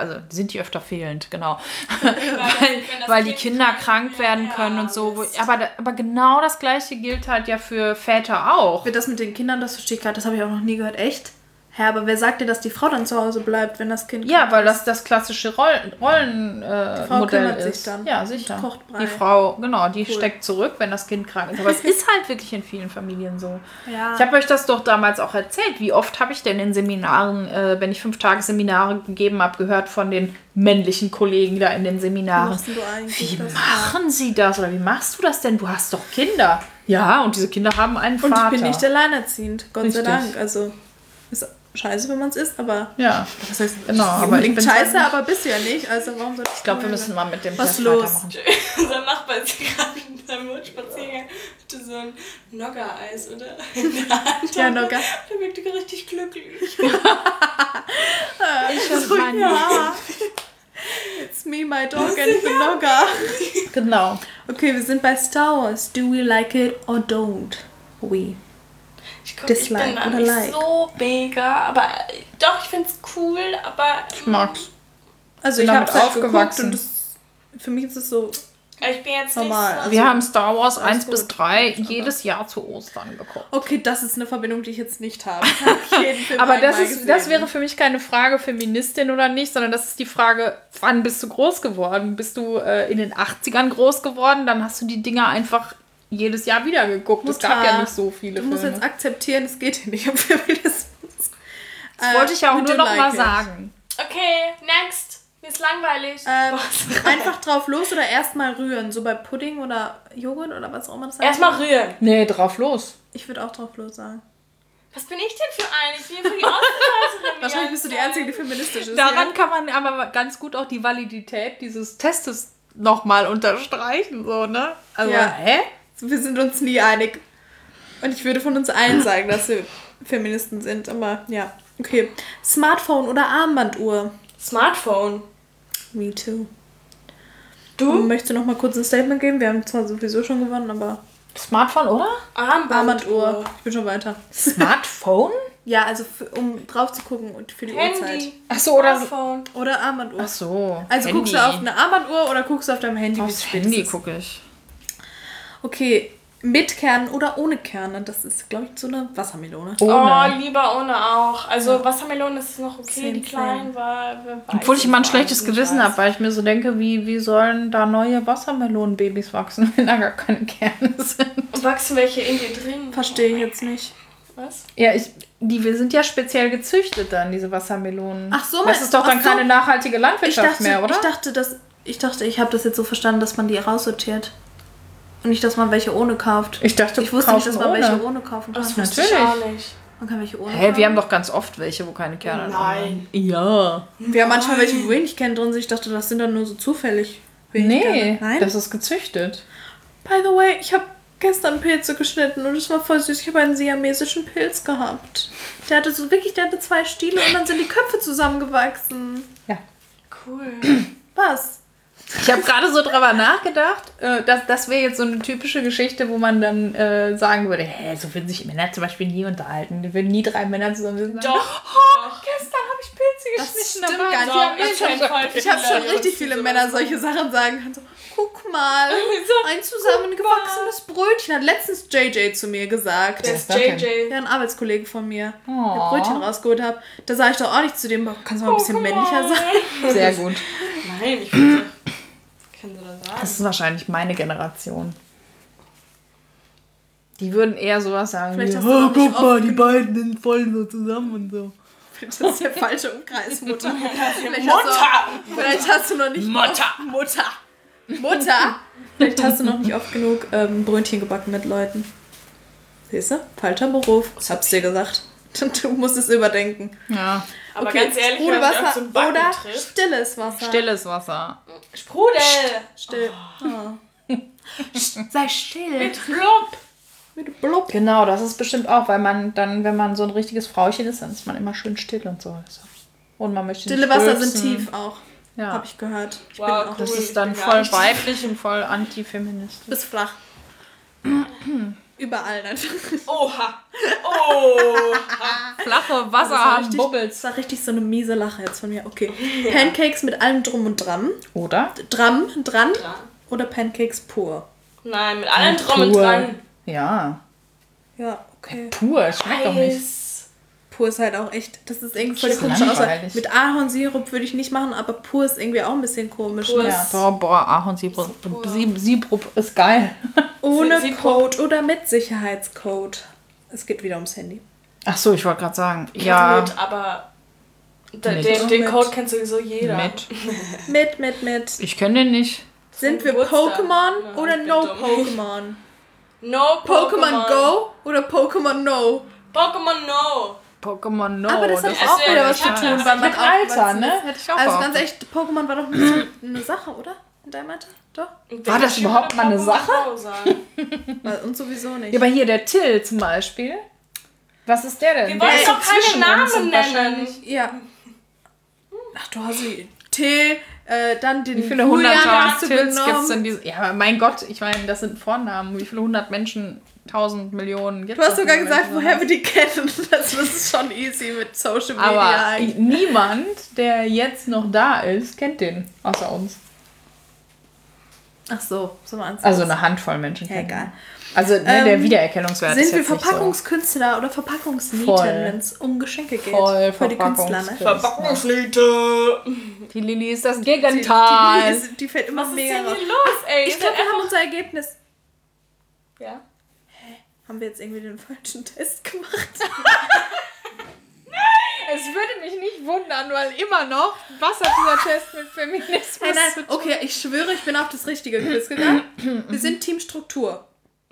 fehlend, genau. weil die Kinder krank werden können und so. Aber genau das Gleiche gilt halt ja für Väter auch. Wird das mit den Kindern, das verstehe ich gerade, das habe ich auch noch nie gehört. Echt? Hä, aber wer sagt dir, dass die Frau dann zu Hause bleibt, wenn das Kind Ja, krank weil ist? das klassische Rollenmodell Frau kümmert sich ist. dann Ja, und sicher. kocht Brei. Die Frau, genau, die Cool. steckt zurück, wenn das Kind krank ist. Aber es ist halt wirklich in vielen Familien so. Ja. Ich habe euch das doch damals auch erzählt. Wie oft habe ich denn in Seminaren, wenn ich 5-Tage-Seminare gegeben habe, gehört von den männlichen Kollegen da in den Seminaren. Wie machst du eigentlich Wie das? machen sie das? Oder wie machst du das denn? Du hast doch Kinder. Ja, und diese Kinder haben einen Und Vater. ich bin nicht alleinerziehend, Gott sei Richtig. Dank. Also, ist scheiße, wenn man es ist, aber... Ja, Was heißt genau. aber Aber ich unbedingt bin scheiße, aber bist du ja nicht. Also warum soll Ich glaube, wir müssen mal mit dem Was Test los? weitermachen. Unser Nachbar ist gerade mit seinem Hund spazieren. Hatte so ein Nogger-Eis, oder? In der Hand. Ja, Nogger. Der wirkte richtig glücklich. Ja. It's me, my dog and the Nogger. Genau. Okay, wir sind bei Star Wars. Do we like it or don't we? Ich bin Dislike da oder nicht like? so mega, aber doch, ich find's cool, aber Ich mag's. Also Bin ich habe damit halt geguckt aufgewachsen. und für mich ist es so... ich bin jetzt Normal, nicht so... Wir haben Star Wars alles 1 bis gut. 3 jedes Jahr zu Ostern geguckt. Okay, das ist eine Verbindung, die ich jetzt nicht habe. Ich habe jeden Film Aber einmal das gesehen. wäre für mich keine Frage Feministin oder nicht, sondern das ist die Frage, wann bist du groß geworden? Bist du in den 80ern groß geworden? Dann hast du die Dinger einfach jedes Jahr wieder geguckt. Es gab ja nicht so viele Du musst Filme. jetzt akzeptieren, es geht hier nicht um Feminismus. Das wollte ich ja auch nur noch mal sagen. Okay, next. Mir ist langweilig. Einfach drauf los oder erstmal rühren? So bei Pudding oder Joghurt oder was auch immer das heißt. Erstmal rühren. Nee, drauf los. Ich würde auch drauf los sagen. Was bin ich denn für eine? Ich bin für die Außenseiterin. Wahrscheinlich bist du die Einzige, die feministisch ist. Daran kann man aber ganz gut auch die Validität dieses Testes nochmal unterstreichen, so, ne? Also, Ja. Wir sind uns nie einig. Und ich würde von uns allen sagen, dass wir Feministen sind. Aber ja, okay. Smartphone oder Armbanduhr? Smartphone. Me too. Du? Möchtest du noch mal kurz ein Statement geben? Wir haben zwar sowieso schon gewonnen, aber... Smartphone, oder? Armbanduhr. Ich bin schon weiter. Smartphone? Ja, also um drauf zu gucken und für die Uhrzeit. Handy. Achso, oder... Smartphone. Oder Armbanduhr. Achso. Also Handy. guckst du auf eine Armbanduhr oder guckst du auf deinem Handy? Aufs spät Handy es ist? gucke ich. Okay, mit Kernen oder ohne Kerne? Das ist, glaube ich, so eine Wassermelone. Oh, Ohne. lieber ohne auch. Also Wassermelone ist noch okay, Same, die kleinen war... Obwohl ich immer ein schlechtes Gewissen habe, weil ich mir so denke, wie sollen da neue Wassermelonenbabys wachsen, wenn da gar keine Kerne sind? Und wachsen welche in dir drin? Verstehe ich jetzt nicht. Was? Ja, wir sind ja speziell gezüchtet dann, diese Wassermelonen. Ach so, das ist doch dann ach so. keine nachhaltige Landwirtschaft mehr, oder? Ich dachte, ich habe das jetzt so verstanden, dass man die raussortiert. Und nicht, dass man welche ohne kauft. Ich dachte, Ich wusste nicht, dass man ohne. welche ohne kaufen kann. Das wusste ich auch nicht. Man kann welche ohne Hä, kaufen. wir haben doch ganz oft welche, wo keine Kerne drin Nein. sind. Ja. Wir haben manchmal welche, wo wenig Kerne drin sind. Ich dachte, das sind dann nur so zufällig wenig Nee, Kerne. Nein? das ist gezüchtet. By the way, ich habe gestern Pilze geschnitten und es war voll süß. Ich habe einen siamesischen Pilz gehabt. Der hatte 2 Stiele und dann sind die Köpfe zusammengewachsen. Ja. Cool. Was? Ich habe gerade so drüber nachgedacht, das wäre jetzt so eine typische Geschichte, wo man dann sagen würde, hä, so würden sich Männer zum Beispiel nie unterhalten. Die würden nie 3 Männer zusammen sitzen und sagen, Doch. gestern habe ich Pilze Das geschnitten. stimmt gar nicht. Doch, Ich das kennt voll Ich habe schon viele richtig Jungs, die viele sowas Männer machen. solche Sachen sagen können. So, guck mal, ein zusammengewachsenes Brötchen. Hat letztens JJ zu mir gesagt. Der ist das denn? JJ. Ja, ein Arbeitskollege von mir. Oh. Der Brötchen rausgeholt habe. Da sage ich doch auch nicht zu dem, kannst du mal ein bisschen männlicher sein? Sehr gut. Nein, ich finde... Können Sie das sagen? Das ist wahrscheinlich meine Generation. Die würden eher sowas sagen Vielleicht wie, hast du noch nicht guck mal, die beiden sind voll so zusammen und so. Das ist der falsche Umkreis, Mutter. Vielleicht hast du noch nicht Mutter. Vielleicht hast du noch nicht oft genug Brötchen gebacken mit Leuten. Siehst du? Falscher Beruf. Ich hab's dir gesagt. Du musst es überdenken. Ja. Aber ganz ehrlich, wenn man Sprudelwasser zum Backen oder trifft. stilles Wasser. Stilles Wasser. Sprudel! Still. Oh. Sei still. Mit Blub! Mit Blub. Genau, das ist bestimmt auch, weil man dann, wenn man so ein richtiges Frauchen ist, dann ist man immer schön still und so. Und man möchte Stille nicht Wasser rülpsen. sind tief auch. Ja. Hab ich gehört. Ich Wow, bin auch Das cool. ist dann Ich bin voll gar nicht- weiblich und voll antifeministisch. bis flach. Überall natürlich. Oha! Oha! Flache Wasser Das war haben richtig- Bubbles. Das war richtig so eine miese Lache jetzt von mir. Okay. Pancakes mit allem drum und dran. Oder? Dran. Dran. Oder Pancakes pur. Nein, mit allem drum und Pur. dran. Ja. Ja, okay. Pur, schmeckt doch nicht. Pur ist halt auch echt, das ist irgendwie voll die Schmeckt komische Aussage. langweilig. Mit Ahornsirup würde ich nicht machen, aber pur ist irgendwie auch ein bisschen komisch. Pur Ne? Ja, boah, Ahornsirup Sirup ist geil. Ohne Sirup. Code oder mit Sicherheitscode. Es geht wieder ums Handy. Ach so, ich wollte gerade sagen. Ja, Mit, aber Mit. den Mit. Code kennt sowieso jeder. mit. Mit. Ich kenne den nicht. Sind wir Geburtstag. Pokémon Ja, oder ich bin No dumm. Pokémon? No Pokémon Go oder Pokémon No? Pokémon No. Pokémon No. Aber das hat ist auch Also, wieder was ich zu hab tun, das weil man mit Alter, aufgewachsen ne? ist. Hätte ich auch Also behauptet. ganz echt, Pokémon war doch nicht so eine Sache, oder? In deinem Alter? Doch. War das überhaupt mal eine Sache? Bei uns sowieso nicht. Ja, aber hier der Till zum Beispiel. Was ist der denn? Wir Der wollen ist doch so zwischen keine uns Namen und nennen. wahrscheinlich- Ja. Ach du hast sie. Till, dann den Wie viele Julian 100.000 hast du Tills genommen. gibt es in diesem... Ja, aber mein Gott, ich meine, das sind Vornamen. Wie viele 100 Menschen, 1000 Millionen gibt Du hast sogar gesagt, woher wir die kennen. Das ist schon easy mit Social Media Aber eigentlich. niemand, der jetzt noch da ist, kennt den, außer uns. Ach so meinst du Also das? eine Handvoll Menschen Ja, kennen egal. den. Also der Wiedererkennungswert ist Sind wir jetzt nicht Verpackungskünstler oder Verpackungsnieten, Voll. wenn es um Geschenke geht? Voll Für die Künstler, ne? Verpackungskünstler. Verpackungsliete. so. Die Lilly ist das Gegenteil. Die fällt immer Was ist mega denn raus. hier los, ey? Ich glaube, wir haben unser Ergebnis. Ja. Haben wir jetzt irgendwie den falschen Test gemacht? Es würde mich nicht wundern, weil immer noch, was hat dieser Test mit Feminismus Nein, zu tun? okay, ich schwöre, ich bin auf das richtige Quiz gegangen. Wir sind Team Struktur.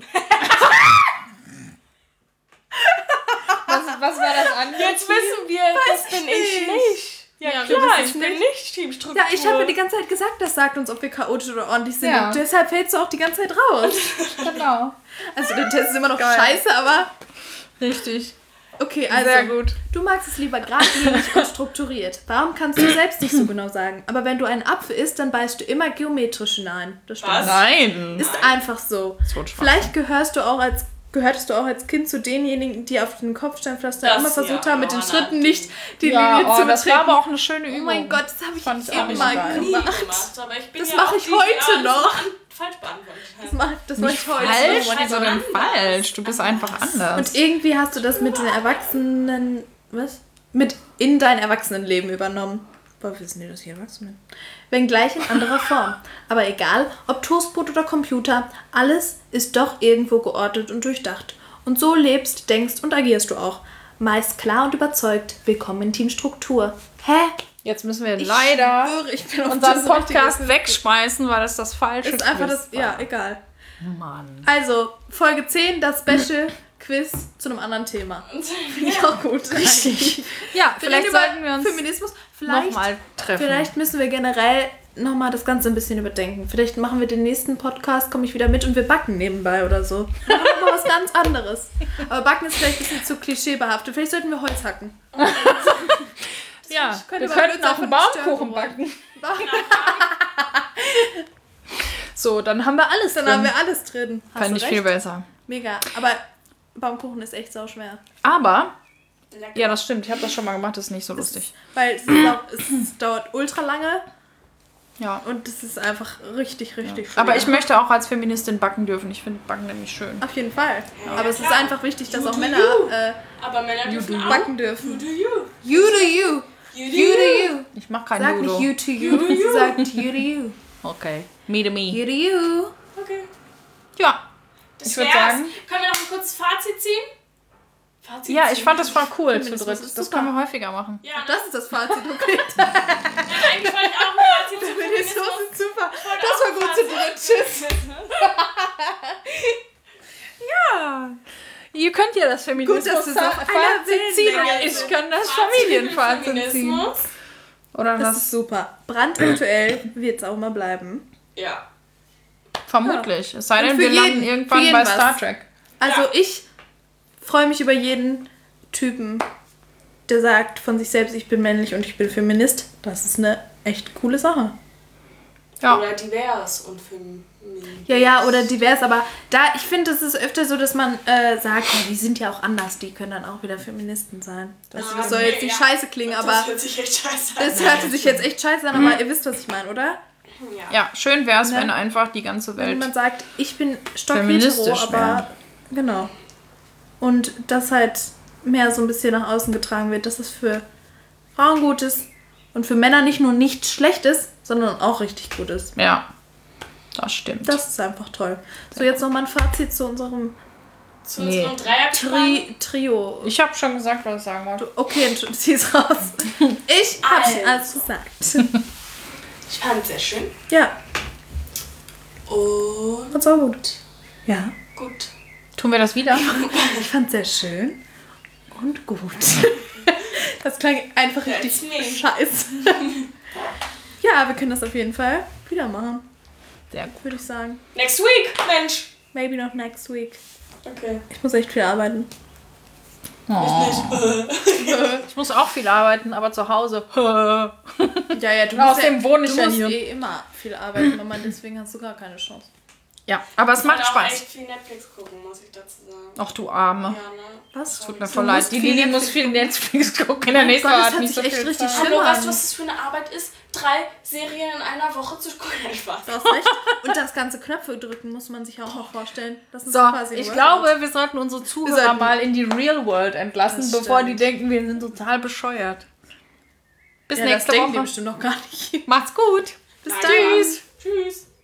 Was war das andere? Jetzt wissen wir, das bin ich nicht. Ja, Ja, klar, du bist ich bin nicht. nicht Teamstruktur. Ja, ich habe mir die ganze Zeit gesagt, das sagt uns, ob wir chaotisch oder ordentlich sind. Ja. Und deshalb fällst du auch die ganze Zeit raus. Genau. Also der Test ist immer noch Geil. scheiße, aber Richtig. okay, also Sehr gut. du magst es lieber geradlinig und strukturiert. Warum kannst du selbst nicht so genau sagen? Aber wenn du einen Apfel isst, dann beißt du immer geometrisch hinein. Das stimmt. Was? Nein. Ist einfach so. Totschwach. Vielleicht gehörtest du auch als Kind zu denjenigen, die auf den Kopfsteinpflaster Das immer versucht ja, haben, mit den Johanna, Schritten nicht die Ja, Linie zu das war betreten. aber auch eine schöne Übung. Oh mein Gott, das habe ich Fand ich immer auch nicht mal geil. nie gemacht. gemacht, aber ich bin Das ja mache auch ich die, heute die alles noch. falsch beantwortet Das hat. mache ich heute. Falsch? Wieso denn falsch? Du bist einfach anders. Und irgendwie hast du das mit den Erwachsenen, mit in dein Erwachsenenleben übernommen. Woher wissen die, dass ich erwachsen bin? Wenngleich in anderer Form. Aber egal, ob Toastbrot oder Computer, alles ist doch irgendwo geordnet und durchdacht. Und so lebst, denkst und agierst du auch. Meist klar und überzeugt. Willkommen in Team Struktur. Hä? Jetzt müssen wir leider schwöre, ich bin auf unseren das Podcast richtige- wegschmeißen, weil das das falsche Ist einfach Quiz das, war. ja, egal. Mann. Also, Folge 10, das Special-Quiz zu einem anderen Thema. Finde ich auch gut. Richtig. Ja, Wir vielleicht reden über sollten wir uns Feminismus. Vielleicht, nochmal treffen. vielleicht müssen wir generell nochmal das Ganze ein bisschen überdenken. Vielleicht machen wir den nächsten Podcast, komme ich wieder mit und wir backen nebenbei oder so. Dann machen wir mal was ganz anderes. Aber backen ist vielleicht ein bisschen zu klischeebehaftet. Vielleicht sollten wir Holz hacken. Ja, könnte wir man könnten kurz auch einen einfach Baumkuchen stören backen. So, dann haben wir alles Dann drin. haben wir alles drin. Hast Fände du ich recht? viel besser. Mega. Aber Baumkuchen ist echt sauschwer. Aber, Lecker. ja, das stimmt. Ich habe das schon mal gemacht. Das ist nicht so lustig. Weil es dauert ultra lange Ja. und es ist einfach richtig schwer. Aber ich möchte auch als Feministin backen dürfen. Ich finde Backen nämlich schön. Auf jeden Fall. Ja, Aber es ist klar. einfach wichtig, dass You auch do Männer you. Aber Männer dürfen auch. backen You dürfen. do you. You do you. You do You do you. you. Ich mache kein Sag Judo. nicht you to you. Sie sagt you to you. Okay. Me to me. You do you. Okay. Ja. Das Ich würd wär's. sagen- Können wir noch ein kurzes Fazit ziehen? Fazit Ja, ich ziehen. fand das voll cool zu Feminismus dritt. ist Das super. können wir häufiger machen. Ja, Das ist das Fazit, okay. eigentlich wollte ich auch ein Fazit zum Feminismus Feminismus. ist super. Ich wollte Das auch war ein gut zu Fazit dritt. zum Tschüss. Feminismus. Ja. Ihr könnt ja das Feminismus Gut, dass du es auf einer Fazit ziehen. Wellenlänge Ich kann das Fazit Familienfazit ziehen. Feminismus. Oder Das das? ist super. Brandaktuell wird es auch mal bleiben. Ja. Vermutlich. Es sei Und denn, für wir jeden- landen für irgendwann jeden bei was. Star Trek. Also Ja. ich freue mich über jeden Typen, der sagt von sich selbst, ich bin männlich und ich bin Feminist. Das ist eine echt coole Sache. Ja. Oder divers und feminin. Ja, oder divers, aber ich finde, es ist öfter so, dass man sagt, ja, die sind ja auch anders, die können dann auch wieder Feministen sein. Also, das soll jetzt nicht scheiße klingen, aber Das hört sich echt scheiße an. das hört sich jetzt echt scheiße an, aber ihr wisst, was ich meine, oder? Ja, schön wäre es, Ne? wenn einfach die ganze Wenn Welt... man sagt, ich bin stockhetero, Feministisch aber wäre. genau. Und das halt mehr so ein bisschen nach außen getragen wird, dass es für Frauen gut ist und für Männer nicht nur nicht schlecht ist, sondern auch richtig gut ist. Ja, das stimmt. Das ist einfach toll. So, jetzt nochmal ein Fazit zu unserem Zu Nee. unserem Dreierplan. Trio. Ich habe schon gesagt, was ich sagen wollte. Okay, zieh es raus. Ich habe Also. alles gesagt. Ich fand es sehr schön. Ja, Und fand's auch gut. Ja, gut. Tun wir das wieder? ich fand's sehr schön und gut. Das klang einfach richtig That's me. scheiße. Ja, wir können das auf jeden Fall wieder machen, Sehr gut. würde ich sagen. Next week, Mensch. Maybe not next week. Okay. Ich muss echt viel arbeiten. Ich muss auch viel arbeiten, aber zu Hause. Ja, du Außerdem wohne ich du ja musst hier. eh immer viel arbeiten, Mama, deswegen hast du gar keine Chance. Ja, aber es macht Ich wollte auch Spaß. echt viel Netflix gucken, muss ich dazu sagen. Ach du Arme. Ja, ne? Was? Tut mir Du voll leid. musst Die viel Lili Netflix muss viel Netflix gucken. In der nächsten Gott, das Woche hat hat nicht so sich echt viel richtig Zeit. schlimm Hallo, an. weißt du, was das für eine Arbeit ist? 3 Serien in einer Woche zu gucken. Nein, Spaß. Du hast recht. Und das ganze Knöpfe drücken muss man sich auch noch vorstellen. Das ist So, quasi ein ich Workout. glaube, wir sollten unsere Zuhörer sollten- mal in die Real World entlassen, Das bevor die stimmt. denken, wir sind total bescheuert. Bis Ja, das nächste denken die Woche. bestimmt noch gar nicht. Macht's gut. Bis Nein, dann. Tschüss. Tschüss.